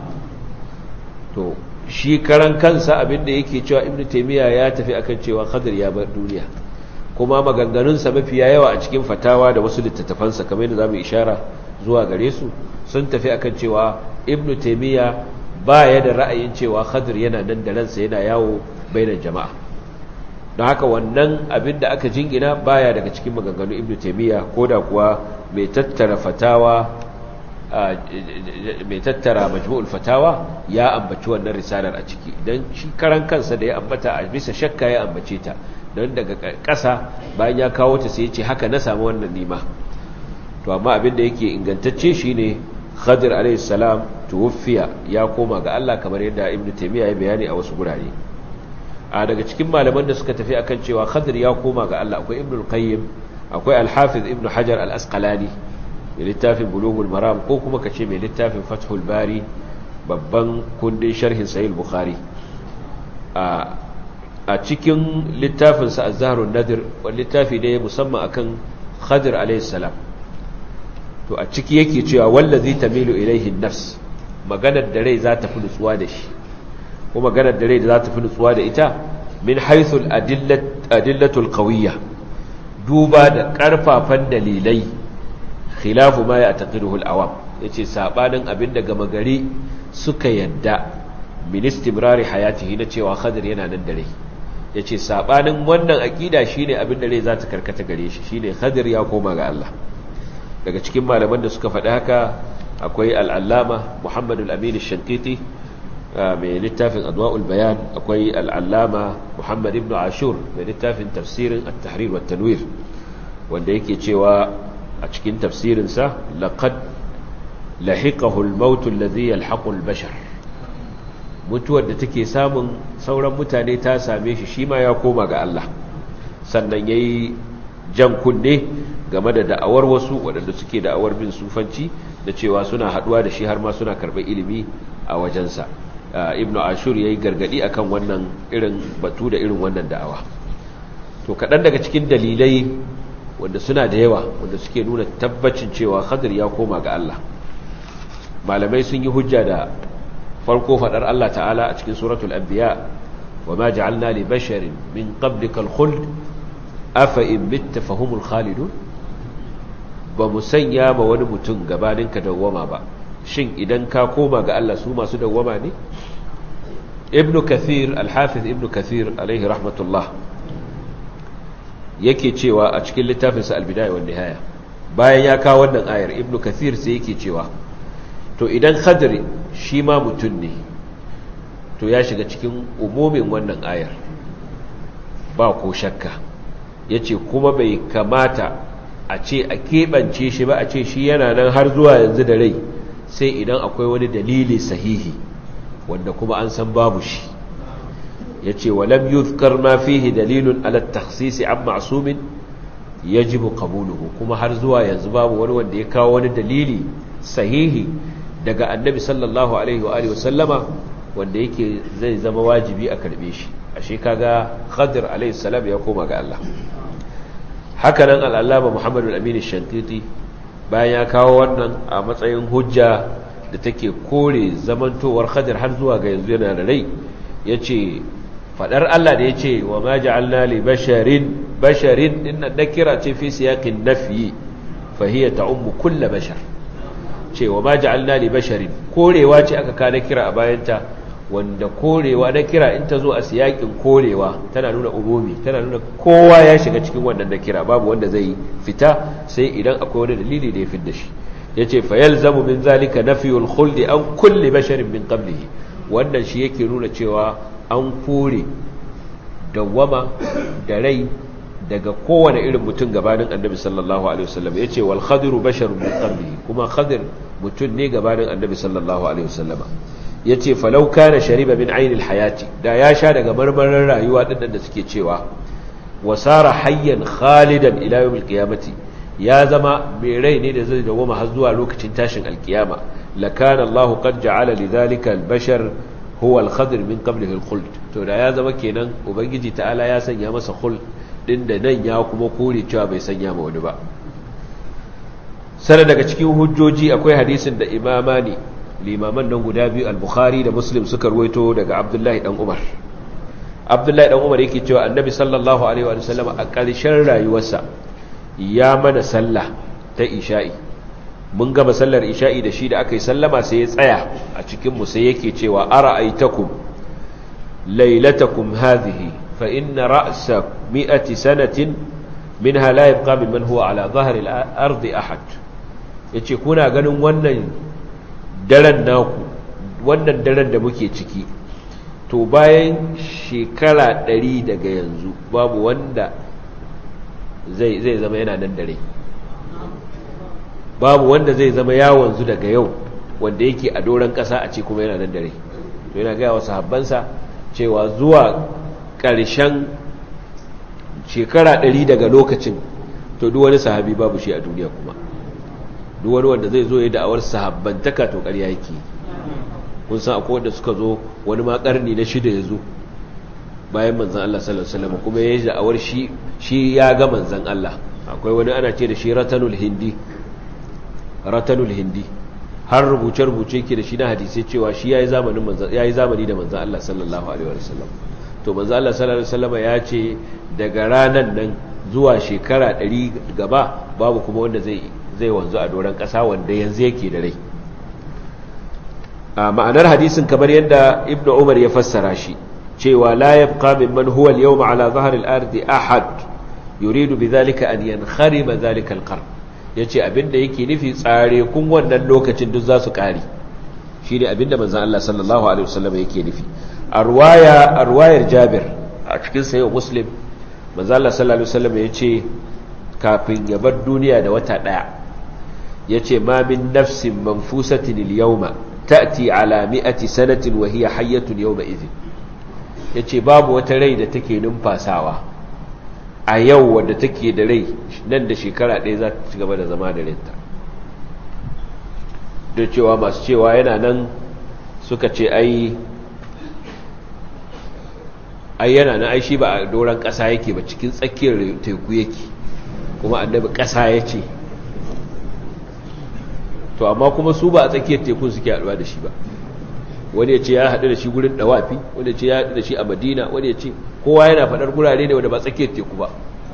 To shi karan kansa abinda yake cewa Ibn Taymiyyah ya tafi akan cewa Khadir ya bar duniya, kuma maganganunsa mafiya yawa a cikin fatawa da wasu littattafansa kamar yadda zamu ishara zuwa gare su sun tafi akan cewa Ibn Taymiyyah baya da ra'ayin cewa Khadir yana nan da ransa yana yawo bainar jama'a. Don haka wannan abin da aka jingina baya daga cikin maganganun Ibn Taymiyyah, koda kuwa mai tattara Majmu'ul Fatawa ya ambaci wannan risalar a ciki, dan shi karan kansa da ya ambata a bisa shakka ya ambace ta, don daga ƙasa bayan ya kawo ta sai ya ce haka na samu wannan nima. To amma abin da yake ingantacce shine Khadir alayhi salam tuwfiya, ya koma ga Allah kamar yadda Ibn Taymiyyah ya bayani a wasu gurare. Daga cikin malaman da suka tafi akan cewa Khadir ya koma ga Allah akwai Ibn al-Qayyim, akwai al-Hafiz Ibn Hajar al-Asqalani mai littafin Bulughul Maram, ko kuma kace mai littafin Fathul Bari, babban kundin sharhin Sahih Bukhari. A cikin littafinsa Az-Zahrun Nadir, wani littafi ne musamman akan Khadir alayhi salam, to a ciki yake cewa wallazi tamilu ilayhi an-nafs, maganar da rai za ta fi nutsuwa da shi, ko maganar da rai za ta fi nutsuwa da ita min haythu al-adillatul qawiyya, duba da karfafan dalilai, khilafu ma ya'taqiduhu al-awam, yace sabanin abinda gama gari suka yadda min istimrari hayatihi na cewa Khadir yana nan da rai. Yace sabanin wannan akida shine abinda rai za ta karkata gare shi, shine Khadir ya koma ga Allah. Daga cikin malaman da suka faɗi haka akwai al-Allama Muhammad al-Amin al-Shanqiti mai littafin Adwa'ul Bayan, akwai al-Allama Muhammad ibn Ashur mai littafin tafsirin at-Tahrir wa at-Tanwir, wanda yake cewa a cikin tafsirinsa laqad lahiqahu al-maut alladhi yalhaqu al-bashar, mutuwar da take samun sauran mutane ta same shi, shi ma ya koma ga Allah. Sannan yayi jan kunne game da da'awar wasu waɗanda suke da'awar bin sufanci da cewa suna haɗuwa da shi har ma suna karɓar ilimi a wajensa. Ibn Ashur yayi gargadi akan wannan irin batu da irin wannan da'awa. To kaɗan daga cikin dalilai wanda suna da yawa wanda suke nuna tabbacin cewa Khadir ya koma ga Allah, malamai sun yi hujja da farko faɗar Allah ta'ala a cikin suratul anbiya, wa ma ja'alna li basharin min qablika al-khuld afa in mitta fahumul khalidun, ba mu sanya ma wani mutum gabaninka dawwama ba, shin idan ka koma ga Allah su masu dawwama ne? Ibn Kathir, al-Hafiz Ibn Kathir alaihi rahmatullah, yake cewa a cikin littafinsa al-Bidaya wan Nihaya, bayan ya kawo wannan ayar, Ibn Kathir sai yake cewa to idan Khadir shi ma mutum ne, to ya shiga cikin umumin wannan ayar ba ko shakka. Yace kuma bai kamata a ce a keɓance shi ba a ce shi yana nan har zuwa yanzu da rai sai idan akwai wani dalili sahihi wanda kuma an san babu shi ya ce walam yuzkar ma fihi dalilun ala takhsisi an ma'sumin yajibu qabuluhu kuma har zuwa yanzu babu wani wanda ya kawo wani dalili sahihi daga annabi sallallahu alaihi wa alihi wasallama wanda yake zai zama wajibi a karbe shi ashe kaga Khadir alaihi salam ya koma ga Allah hakanan al-allama Muhammad al-Amin ash-Shantiti bayan ya kawo wannan a matsayin hujja da take kore zamantowar Khadir har zuwa ga yanzu yana da rai yace fadar Allah da yace wa ma ja'alna li basharin inna nakira ce fi siyaqin nafyi fa hiya ta'ummu kull bashar ce wa ma ja'alna li basharin korewa ce aka kana kira a bayanta wanda korewa na kira in ta zo a siyakin korewa tana nuna umumi tana nuna kowa ya shiga cikin wannan na kira babu wanda zai fita sai idan akwai wani dalili da ya fidda shi yace fa yalzamu min zalika nafyul khuldi an kulli basharin min qablihi wannan shi yake nuna cewa an kore dawwama da rai daga kowane irin mutum gabanin annabi sallallahu alaihi wasallam yace wal khadiru basharun min qablihi kuma khadir mutum ne gabanin annabi sallallahu alaihi wasallama yace falau kana shariba min ainil hayati da ya sha daga marmarin rayuwa dinnan da suke cewa wasara hayyan khalidan ila yawmil qiyamati ya zama mai rai ne da zai dawoma har zuwa lokacin tashin alkiyama lakana Allahu qad ja'ala lidhalika albashar huwa alkhadir min qablihi alkhuld to da ya zama kenan ubangiji ta'ala ya sanya masa khuld din da nan ya kuma kore cewa bai sanya ma wani ba sai daga cikin hujjoji akwai hadisin da imamani limaman nan guda biyu al-Bukhari da Muslim suka ruwaito daga Abdullahi dan Umar Abdullahi dan Umar yake cewa Annabi sallallahu alaihi wa sallam a ƙarshen rayuwarsa ya mana sallah ta isha'i mun gama sallar isha'i da shi da aka yi sallama sai ya tsaya a cikin mu sai yake cewa ara'aytakum laylatakum hadhihi fa inna ra'sa 100 sanatin minha la yabqa mimman huwa ala dhahri al-ardi ahad yace kuna ganin wannan daren naku wannan daren da muke ciki to bayan shekara 100 daga yanzu babu wanda zai zama yana nan dare babu wanda zai zama ya wanzu daga yau wanda yake a doron ƙasa a ce kuma yana nan dare to yana gaya wa sahabbansa cewa zuwa ƙarshen shekara 100 daga lokacin to duk wani sahabi babu shi a duniya kuma duk wani wanda zai zo ya da'awar sahabbantaka to ƙarya yake kun san akwai wanda suka zo wani ma ƙarni na 6 ya zo bayan manzan Allah sallallahu alaihi wasallam kuma ya yi da'awar shi ya ga manzan Allah akwai wani ana ce da shi ratanul hindi har rubuce-rubuce ke da shi na hadisai cewa shi ya yi zamani da manzan Allah sallallahu alaihi wasallam to manzan Allah sallallahu alaihi wasallam ya ce daga ranan nan zuwa shekara 100 gaba babu kuma wanda zai wanzu a doron ƙasa wanda yanzu yake da rai a ma'anar hadisin kamar yadda ibnu umar ya fassara shi cewa la yabqa mimman huwa al-yawma ala dhahri al-ardi ahad yuridu bidhalika an yankhariba dhalika al-qarn yace abinda yake nufi tsare kun wannan lokacin duk zasu kare shine abinda manzon Allah sallallahu alaihi wasallam yake nufi arwayar Jabir a cikin sahih Muslim manzon Allah sallallahu alaihi wasallam yace kafin ya bar duniya da wata daya yace ma min nafsin manfusatin al-yawma ta'ti ala 100 sanatin wa hiya hayyatun yawma idhin yace babu wata rai da take numfasawa a yau wadda take da rai nan da shekara ɗaya za ta ci gaba da zama da ranta da cewa masu cewa yana nan suka ce ai yana nan ai shi ba a doron ƙasa yake ba cikin tsakiyar teku yake kuma annabi ƙasa ya ce to amma kuma su ba a tsakiyar tekun suke haɗuwa da shi ba wani ya ce ya haɗu da shi gurin ɗawafi wani ya ce ya haɗu da shi a madina wani ya ce kowa yana faɗar gurare ne wanda ba tsakiyar teku ba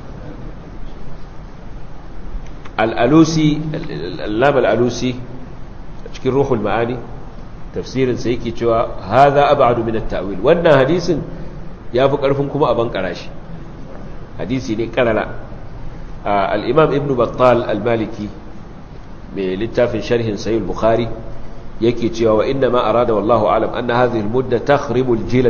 al'allama al'alusi a cikin ruhul ma'ani tafsirinsa yake cewa haza ab'adu min at-ta'wil wannan hadisin ya fi ƙarfin kuma a bankara shi hadisi ne ƙarara al-imam ibn battal al-maliki mai littafin sharhin sahih al-bukhari yake cewa wa inna ma arada wallahu alam anna hadhihi al-mudda takhribu al-jil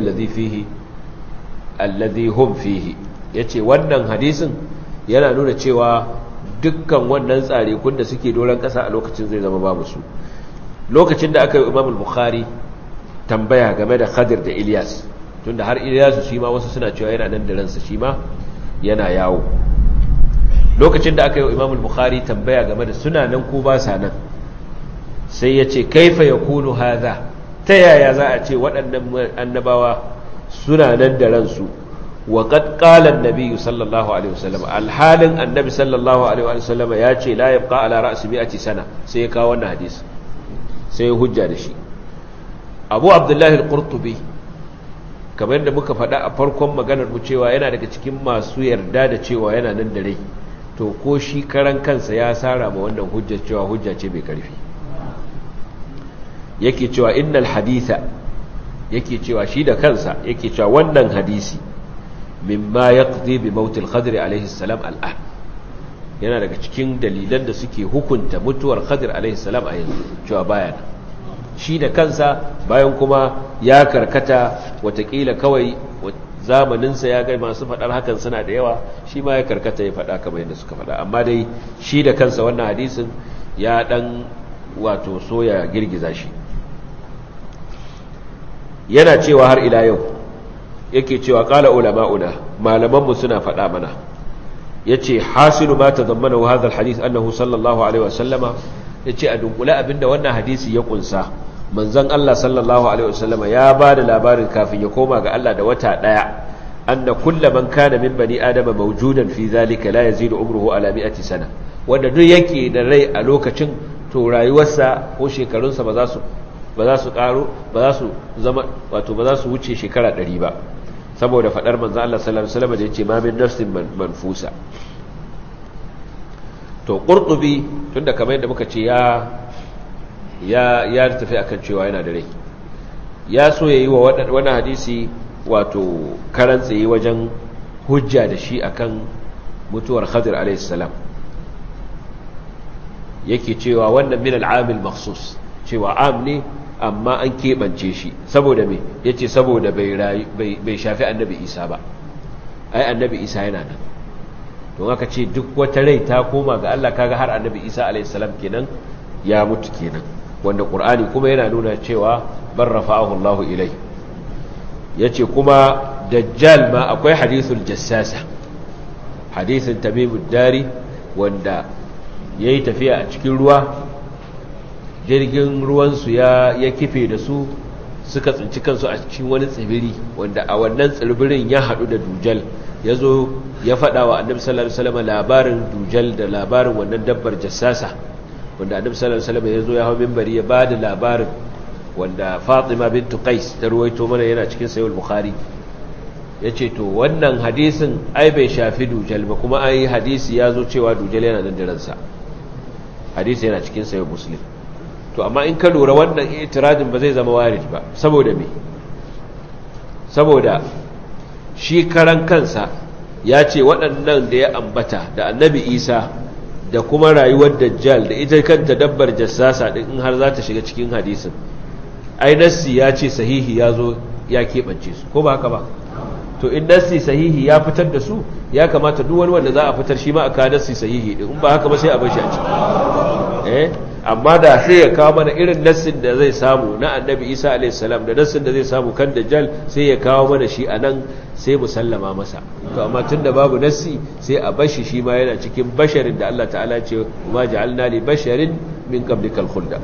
alladhi hum fihi yace wannan hadisin yana nuna cewa dukkan wannan tsare kun da suke doron ƙasa a lokacin zai zama babu su. Lokacin da aka yi Imam al-Bukhari tambaya game da Khadir da Ilyas, tunda har Ilyas shi ma wasu suna cewa yana nan da ransa, shi ma yana yawo. Lokacin da aka yi Imam al-Bukhari tambaya game da suna nan ko ba sa nan, sai ya ce kaifa yakunu hadha, ta yaya za a ce waɗannan annabawa suna nan da ransu, wa qad qala an-nabi sallallahu alaihi wasallam, alhalin annabi sallallahu alaihi wasallam ya ce la yabqa ala ra'si 100 sana, sai ya kawo wannan hadisi sai ya hujja da shi. Abu Abdullahi al-Qurtubi, kamar yadda muka faɗa a farkon maganar mu cewa yana daga cikin masu yarda da cewa yana nan da rai, to ko shi karan kansa ya sara ma wannan hujjar cewa hujja ce mai karfi. Yake cewa innal haditha, yake cewa shi da kansa yake cewa wannan hadisi mimma yaqdi bi maut al-Khadir alayhi salam al-an, yana daga cikin dalilan da suke hukunta mutuwar Khadir alayhi salam a yanzu, cewa baya nan. Shi da kansa, bayan kuma ya karkata watakila kawai zamaninsa ya ga masu faɗar hakan suna da yawa, shi ma ya karkata ya faɗa kamar yadda suka faɗa, amma dai shi da kansa wannan hadisin ya ɗan wato so ya girgiza shi. Yana cewa har ila yau, yake cewa qala ulama'una, malamanmu suna faɗa mana, yace hasilu ma tazammana hadha alhadith annahu sallallahu alaihi wasallama, yace a dunkule abinda wannan hadisi ya kunsa, manzon Allah sallallahu alaihi wasallama ya bada labarin kafin ya koma ga Allah da wata daya, anna kullu man kana min bani adama mawjudan fi zalika la yazidu umruhu ala 100 sana, wanda duk yake da rai a lokacin, to rayuwarsa ko shekarunsa ba za su karu, ba za su zama, wato ba za su wuce shekara 100 ba, saboda fadar manzo Allah sallallahu alaihi wasallam da yace ma min nafsin manfusa. To Qurtubi, tunda kamar yadda muka ce ya tafi akan cewa yana da rai, ya so yayi wa wannan hadisi wato karan tsaye wajen hujja da shi akan mutuwar Khadir alaihi salam. Yake cewa wannan min al-amil makhsus, cewa am ne amma an keɓance shi, saboda me yace saboda bai shafi annabi Isa ba, ai annabi Isa yana nan, don aka ce duk wata rai ta koma ga Allah, kaga har annabi Isa alayhi salam kenan ya mutu kenan, wanda Qur'ani kuma yana nuna cewa bar rafa'ahu Allah ilai. Yace kuma dajjal ma akwai hadithul jassasa, hadithin Tamimud Dari, wanda yayi tafiya a cikin ruwa, jirgin ruwansu ya kife da su, suka tsinci kansu a cikin wani tsibiri, wanda a wannan tsibirin ya haɗu da dujal, ya zo ya faɗa wa annabi sallallahu alaihi wasallam labarin dujal da labarin wannan dabbar jassasa, wanda annabi sallallahu alaihi wasallam ya zo ya hawo minbari ya ba da labarin, wanda Fatima bintu Qais ta ruwaito mana, yana cikin sahih al-Bukhari. Yace to wannan hadisin ai bai shafi dujal ba, kuma ai hadisi ya zo cewa dujal yana nan da ransa, hadisi yana cikin sahih Muslim. To amma in ka lura wannan itiradin ba zai zama warid ba, saboda me? Saboda shi karan kansa ya ce waɗannan da ya ambata da annabi Isa da kuma rayuwar dajjal da ita kanta dabbar jassasa din, in har za ta shiga cikin hadisin, ai nassi ya ce sahihi ya zo ya keɓance su, ko ba haka ba? To in nassi sahihi ya fitar da su, ya kamata duk wani wanda za a fitar shi ma a kawo nassi sahihi din, in ba haka ba sai a bar shi a ciki. Amma da sai ya kawo mana irin nassin da zai samu na annabi Isa alayhi salam da nassin da zai samu kan dajjal, sai ya kawo mana shi anan, sai mu sallama masa. To amma tunda babu nassi, sai a bashi shi ma yana cikin basharin da Allah ta'ala ce ma ja'alna li basharin min qablikal khulda.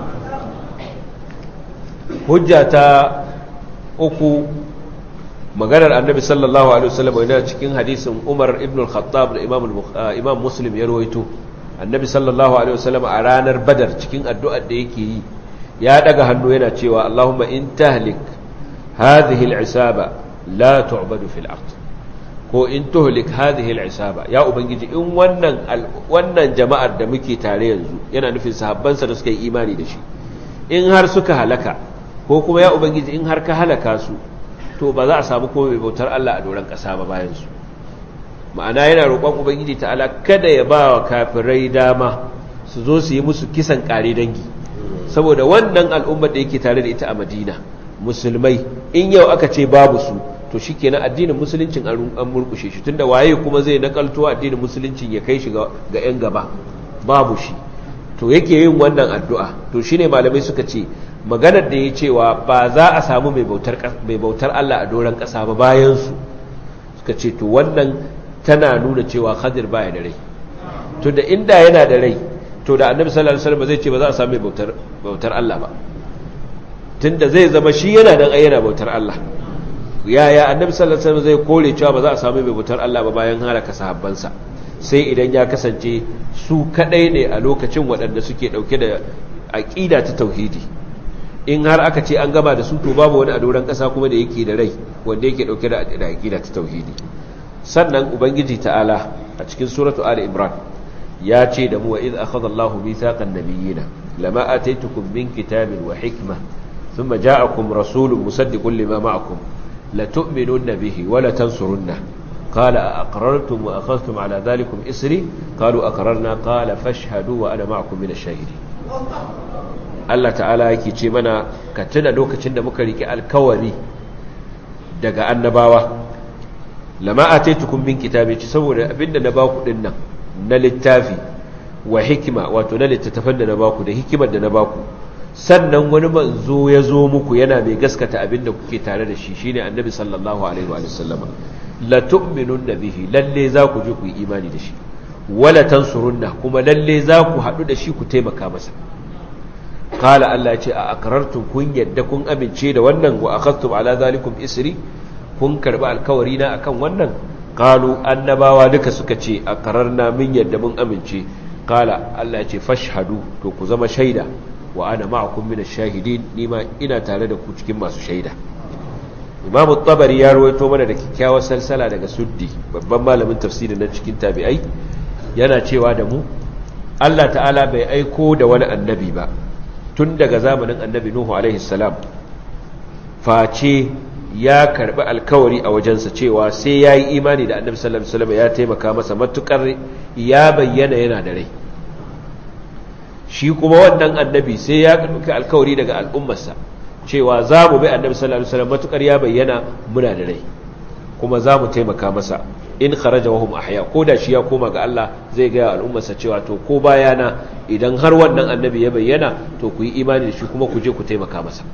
Hujja ta uku, maganar annabi sallallahu alaihi wasallam yana cikin hadisin Umar ibn al-Khattab da Imam Muslim ya rawaito. Annabi sallallahu alaihi wasallam a ranar Badar, cikin addu'ar da yake yi, ya daga hannu yana cewa Allahumma in tahlik hadhihi al-isaba la tu'badu fil ard, ko in tuhlik hadhihi al-isaba, ya ubangiji in wannan jama'ar da muke tare yanzu, yana nufin sahabbansa da suka yi imani da shi, in har suka halaka, ko kuma ya ubangiji in har ka halaka su, to ba za a samu komai bautar Allah a doron ƙasa ba bayan su. Ma'ana yana roƙon ubangiji ta'ala kada ya ba wa kafirai dama su zo su yi musu kisan ƙare dangi, saboda wannan al'ummar da yake tare da ita a Madina, musulmai, in yau aka ce babu su, to shikenan addinin musuluncin an murkushe shi, tunda waye kuma zai nakalto addinin musuluncin ya kai shi ga yan gaba, babu shi. to yake yin wannan addu'a, to shine malamai suka ce maganar da ya cewa ba za a samu mai bautar Allah a doron ƙasa ba bayan su, suka ce to wannan tana nuna cewa Khadir baya da rai, tunda inda yana da rai to da Annabi sallallahu alaihi wasallam zai ce ba za a samu mai bautar Allah ba, tunda zai zama shi yana dan ayyana bautar Allah. Yaya Annabi sallallahu alaihi wasallam zai kore cewa ba za a samu mai bautar Allah ba bayan halaka sahabbansa, sai idan ya kasance su kadai ne a lokacin waɗanda suke dauke da aqida ta tauhidi. In har aka ce an gaba da su to babu wani a doron ƙasa kuma da yake da rai wanda yake dauke da aqida ta tauhidi. Sannan ubangiji ta'ala a cikin suratu ali imran ya ce da mu wa idh akhadha Allahu mithaqan nabiyyina lama ataitukum min kitabin wa hikma thumma ja'akum rasulun musaddiqun lima ma'akum la tu'minunna bihi wa la tansurunna qala aqrartum wa akhadhtum ala dhalikum isri qalu aqrarna qala fashhadu wa ana ma'akum min ash-shahidin. Allah ta'ala yake ce mana ka tuna lokacin da muka riki alkawari daga annabawa lama ataitukum min kitabi, saboda abinda na baku din nan na littafi wa hikima, wato na littattafan da na baku da hikimar da na baku, sannan wani manzo ya zo muku yana mai gaskata abinda kuke tare da shi shine annabi sallallahu alaihi wa sallama, la tu'minunna bihi, lalle za ku je ku yi imani da shi, wala tansurunna, kuma lalle za ku haɗu da shi ku taimaka masa. Kala Allah ya ce a aqrartum, kun yadda kun amince da wannan, wa akhadtum ala zalikum isri, kun karbi alkawari na akan wannan. Qalu annabawa duka suka ce aqrarna, min yadda mun amince. Kala Allah ya ce fashhadu, to ku zama shaida, wa ana ma'akum min ash-shahidin, nima ina tare da ku cikin masu shaida. Imam at-Tabari ya rawaito mana da kyakkyawar salsala daga Suddi, babban malamin tafsiri na cikin tabi'ai, yana cewa da mu Allah ta'ala bai aiko da wani annabi ba tun daga zamanin annabi Nuhu alaihi salam face ya karbi alkawari a wajensa cewa sai ya yi imani da annabi sallallahu alaihi wasallam, ya taimaka masa matukar ya bayyana yana da rai. Shi kuma wannan annabi sai ya karbi alkawari daga al'ummarsa cewa za mu bi annabi sallallahu alaihi wasallam matukar ya bayyana muna da rai, kuma za mu taimaka masa in kharaja wa hum ahya, ko da shi ya koma ga Allah zai ga al'ummarsa cewa to ko bayana idan har wannan annabi ya bayyana to ku yi imani da shi kuma ku je ku taimaka masa.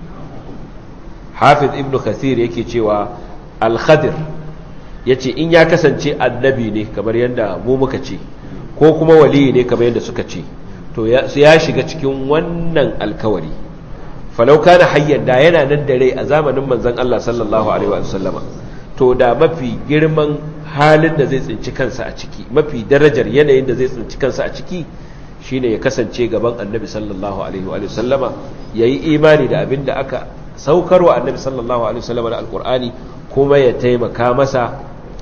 Hafiz ibn Kathir yake cewa al-Khadir yace in ya kasance annabi ne kamar yanda mu muka ce, ko kuma wali ne kamar yanda suka ce, to ya shiga cikin wannan alkawari. Falau kana hayyan, da yana nan da rai a zamanin manzon Allah sallallahu alaihi wa sallama, to da mafi girman halin da zai tsinci kansa a ciki, mafi darajar yanayin da zai tsinci kansa a ciki shine ya kasance gaban annabi sallallahu alaihi wa sallama, yayi imani da abin da aka saukarwa annabi sallallahu alaihi wa sallama da alqur'ani, kuma ya taimaka masa,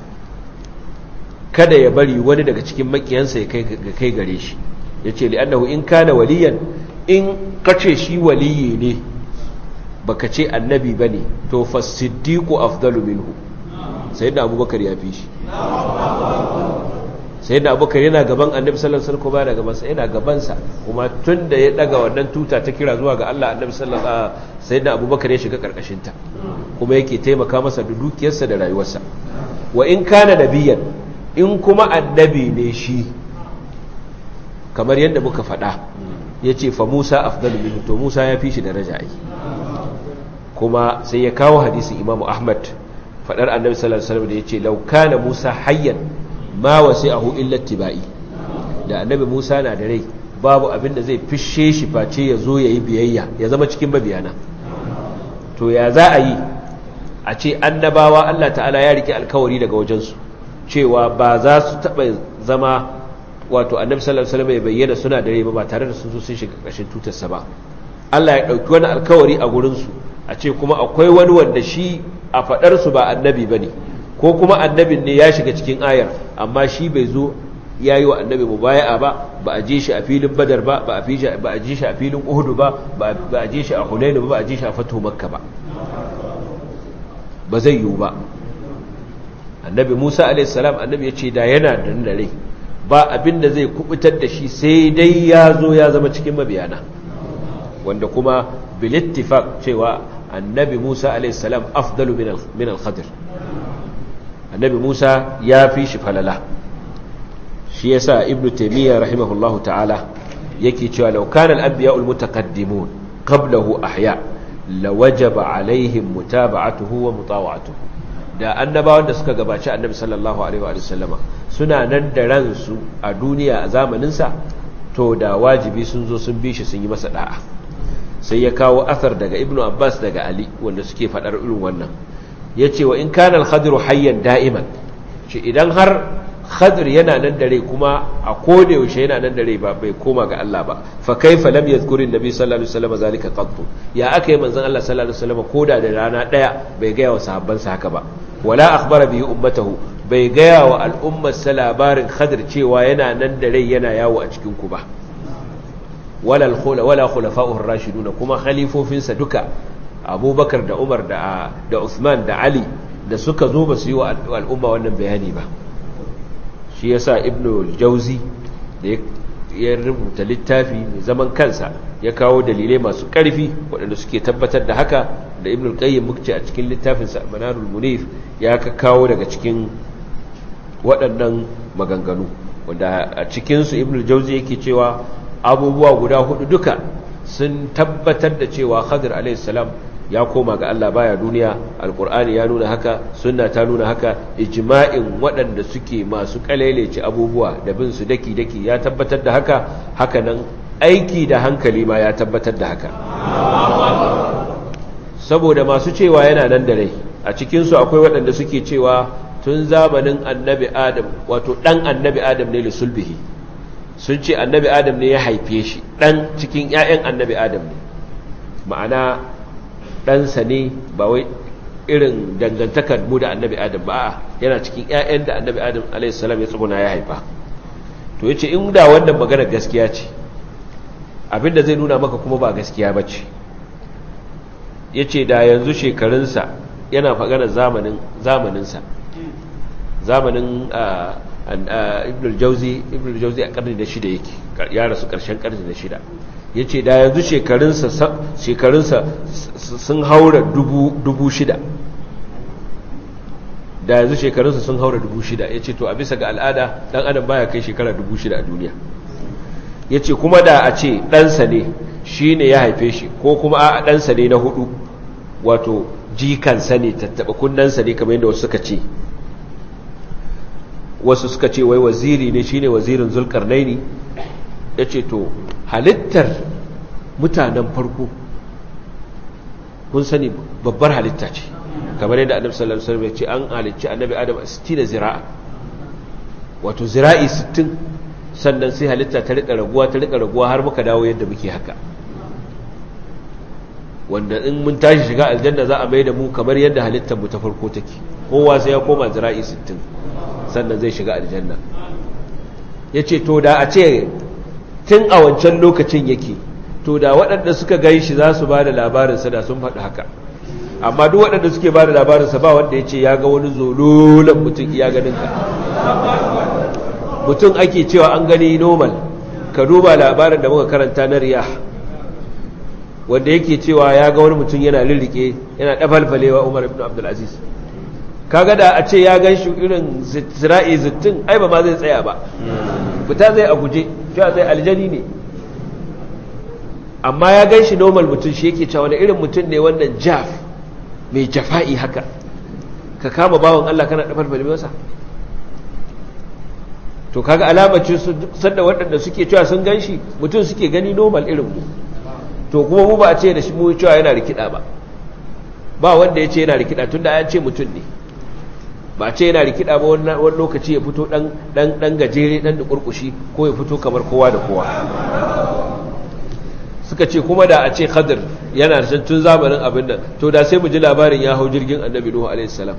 kada ya bari wani daga cikin makiyansa ya kai gare shi. yace li'annahu in kana waliyan, in kace shi waliyi ne baka ce annabi bane, to fasiddiqu afdalu minhu, sayyidina abubakar ya fi shi. Sayyidina abubakar yana gaban annabi sallallahu alaihi wasallam, ba da gaban sa, yana gaban sa, kuma tunda ya daga wannan tuta ta kira zuwa ga Allah, annabi sallallahu alaihi wasallam, sayyidina abubakar ya shiga karkashin ta, kuma yake taimaka masa da dukiyarsa da rayuwarsa. Wa in kana nabiyan, in kuma annabi ne shi, kamar yadda muka faɗa, yace fa Musa afdalu minhu, to Musa ya fi shi daraja ai. Kuma sai ya kawo hadisin Imam Ahmad, fadar annabi sallallahu alaihi wasallam da yace law kana Musa hayyan ma wasi'ahu illa tibai, da annabi Musa na da rai babu abin da zai fishe shi face ya zo yayi biyayya, ya zama cikin mabiyana. To ya za a yi a ce annabawa Allah ta'ala ya rike alkawari daga wajensu cewa ba za su taba zama, wato annabi sallallahu alaihi wasallam ya bayyana suna da rai ba tare da sun zo sun shiga ƙarshen tutarsa ba. Allah ya dauki wani alkawari a gurin su, a ce kuma akwai wani wanda shi a faɗarsu ba annabi ba ne, ko kuma annabin ne ya shiga cikin ayar amma shi bai zo ya yi wa annabi mubaya'a ba, ba a je shi a filin badar ba, ba a je shi a filin uhudu ba, ba a je shi a hunainu ba, ba a je shi a fatu makka ba, ba zai yiwu ba. Annabi Musa alaihi salam, annabi ya ce da yana da rai ba abin da zai kubutar da shi sai dai ya zo ya zama cikin mabiyana, wanda kuma bilittifaq cewa annabi Musa alayhi salam afdalu min al-Khadir. Annabi Musa ya fi shi falala. Shi yasa Ibn Taymiyyah rahimahullahu ta'ala yake cewa law kana al-anbiya'ul mutaqaddimun qablahu ahya lawajaba alaihim mutaba'atuhu wa mutawa'atuhu. Da annabawan da suka gabaci annabi sallallahu alaihi wa sallama suna nan da ransu a duniya a zamaninsa, to da wajibi sun zo sun bi shi sun yi masa da'a. Sai ya kawo athar daga Ibn Abbas daga Ali wanda suke fadar irin wannan. Yace wa in kana al-Khadiru hayyan da'iman, shi idan har Khadir yana nan da rai kuma a koda yaushe yana nan da rai ba bai koma ga Allah ba, fa kaifa lam yadhkuri an-nabi sallallahu alaihi wasallam zalika qattu, ya aka yi manzon Allah sallallahu alaihi wasallam koda da rana daya bai ga wa sahabbansa haka ba, wala akhbara bihi ummatahu, bai ga wa al'ummar sa labarin Khadir cewa yana nan da rai yana yawo a cikin ku ba, wala khulafa'ur rashiduna, kuma khalifofinsa duka Abubakar da Umar da Uthman da Ali da suka zo ba su yi wa al'umma wannan bayani ba. Shi yasa Ibn al-Jawzi da ya rubuta littafi mai zaman kansa ya kawo dalilai masu ƙarfi waɗanda suke tabbatar da haka, da Ibn al-Qayyim mukci a cikin littafinsa Manarul Munif ya kawo daga cikin waɗannan maganganu, wanda a cikinsu Ibn al-Jawzi yake cewa abubuwa guda hudu duka sun tabbatar da cewa Khadir alayhi salam ya koma ga Allah baya duniya. Alkur'ani ya nuna haka, sunna ta nuna haka, ijma'in waɗanda suke masu kalelece abubuwa da bin su daki-daki ya tabbatar da haka, haka nan aiki da hankali ma ya tabbatar da haka. Saboda masu cewa yana nan da rai a cikinsu akwai waɗanda suke cewa tun zamanin annabi Adam, wato ɗan annabi Adam ne lisulbihi, sun ce annabi Adam ne ya haife shi, ɗan cikin 'ya'yan annabi Adam ne, ma'ana ɗansa ne, ba wai irin dangantakar mu da annabi Adam ba, yana cikin 'ya'yan da annabi Adam alaihissalam ya tsuguna ya haifa. To yace in da wannan magana gaskiya ce, abinda zai nuna maka kuma ba gaskiya ba ce. Yace da yanzu shekarunsa yana magana zamaninsa, zamanin Ibn al-Jawzi a ƙarni na 6 yake, ya rasu ƙarshen ƙarni na 6. Ya ce da yanzu shekarunsa sun haura 6,000, da yanzu shekarunsa sun haura 6,000. Ya ce to a bisa ga al'ada ɗan adam baya kai shekara 6,000 a duniya. Ya ce kuma da a ce ɗansa ne shi ne ya haife shi, ko kuma a ɗansa ne na 4, wato jikansa ne, tattaɓa kunnensa ne, kamar yadda wasu suka ce wai waziri ne, shi ne wazirin Zulkarnaini. Ya ce to halittar mutanen farko kun sani babbar halitta ce, kamar yadda annabi sallallahu alaihi wasallam ya ce an halicci annabi Adam 60 zira'a, wato zira'i 60, sannan sai halitta ta rika raguwa har muka dawo yadda muke haka, wanda in mun tashi shiga aljanna za a mai da mu kamar yadda halittar mu ta farko take, kowa sai ya koma zira'i 60 sannan zai shiga aljanna. Yace to da a ce tun a wancan lokacin yake, to da waɗanda suka gan shi za su ba da labarinsa da sun faɗi haka, amma duk waɗanda suke ba da labarinsa ba wanda ya ce ya ga wani zololan mutum iya ganinka. Mutum ake cewa an gani normal, ka duba labarin da muka karanta na Riyah, wanda yake cewa ya ga wani mutum yana lirrike yana ɗafalfalewa Umar ibn Abdulaziz. Kaga da a ce ya gan shi irin zira'i 60, ai ba ma zai tsaya ba, fita zai a guje, cewa zai aljani ne. Amma ya gan shi normal mutum, shi yake cewa wani irin mutum ne wannan jaf, mai jafa'i haka, ka kama bawan Allah kana ɗafar falmasa. To kaga alamacin su sanda waɗanda suke cewa sun gan shi mutum suke gani normal irin mu, to kuma mu ba a ce da shi mu cewa yana rikida ba wanda ya ce yana rikida, tun da an ce mutum ne, ba ce yana rikida ba wani lokaci ya fito dan gajere dan da kurkushi, ko ya fito kamar kowa da kowa. Suka ce kuma da a ce Khadir yana da tun zamanin abin nan, to da sai mu ji labarin ya hau jirgin annabi Nuhu alaihi salam,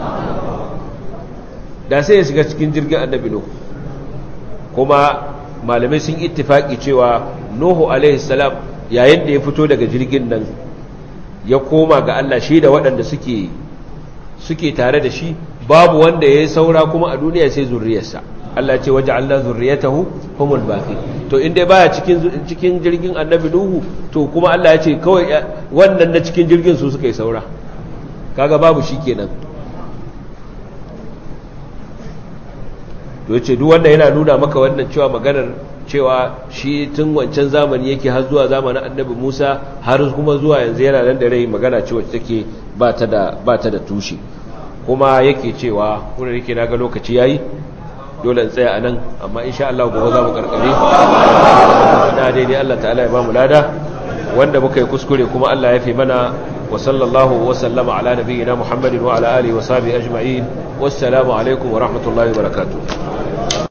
da sai ya shiga cikin jirgin annabi Nuhu. Kuma malamai sun ittifaki cewa Nuhu alaihi salam yayin da ya fito daga jirgin nan ya koma ga Allah, shi da waɗanda suke tare da shi, babu wanda ya yi saura kuma a duniya sai zurriyarsa. Allah ce waja'alna zurriyatahu humul baqi to inda baya cikin jirgin annabi nuhu to kuma Allah ya ce kawai wannan na cikin jirgin su suka yi saura kaga babu shikenan to yace duk wanda yana nuna maka wannan cewa maganar cewa shi tun wancan zamani yake har zuwa zamanin annabi Musa har kuma zuwa yanzu yana nan da rai magana cewa take ba ta da tushe kuma yake cewa kuma yake naga lokaci yayi dole in tsaya anan amma insha Allah gobe za mu karkare da daidai Allah ta'ala ya ba mu lada wanda muka yi kuskure kuma Allah ya fi mana wa sallallahu wa sallama ala nabiyyina Muhammadin wa ala alihi wa sahbihi ajma'in wassalamu alaikum wa rahmatullahi wa barakatuh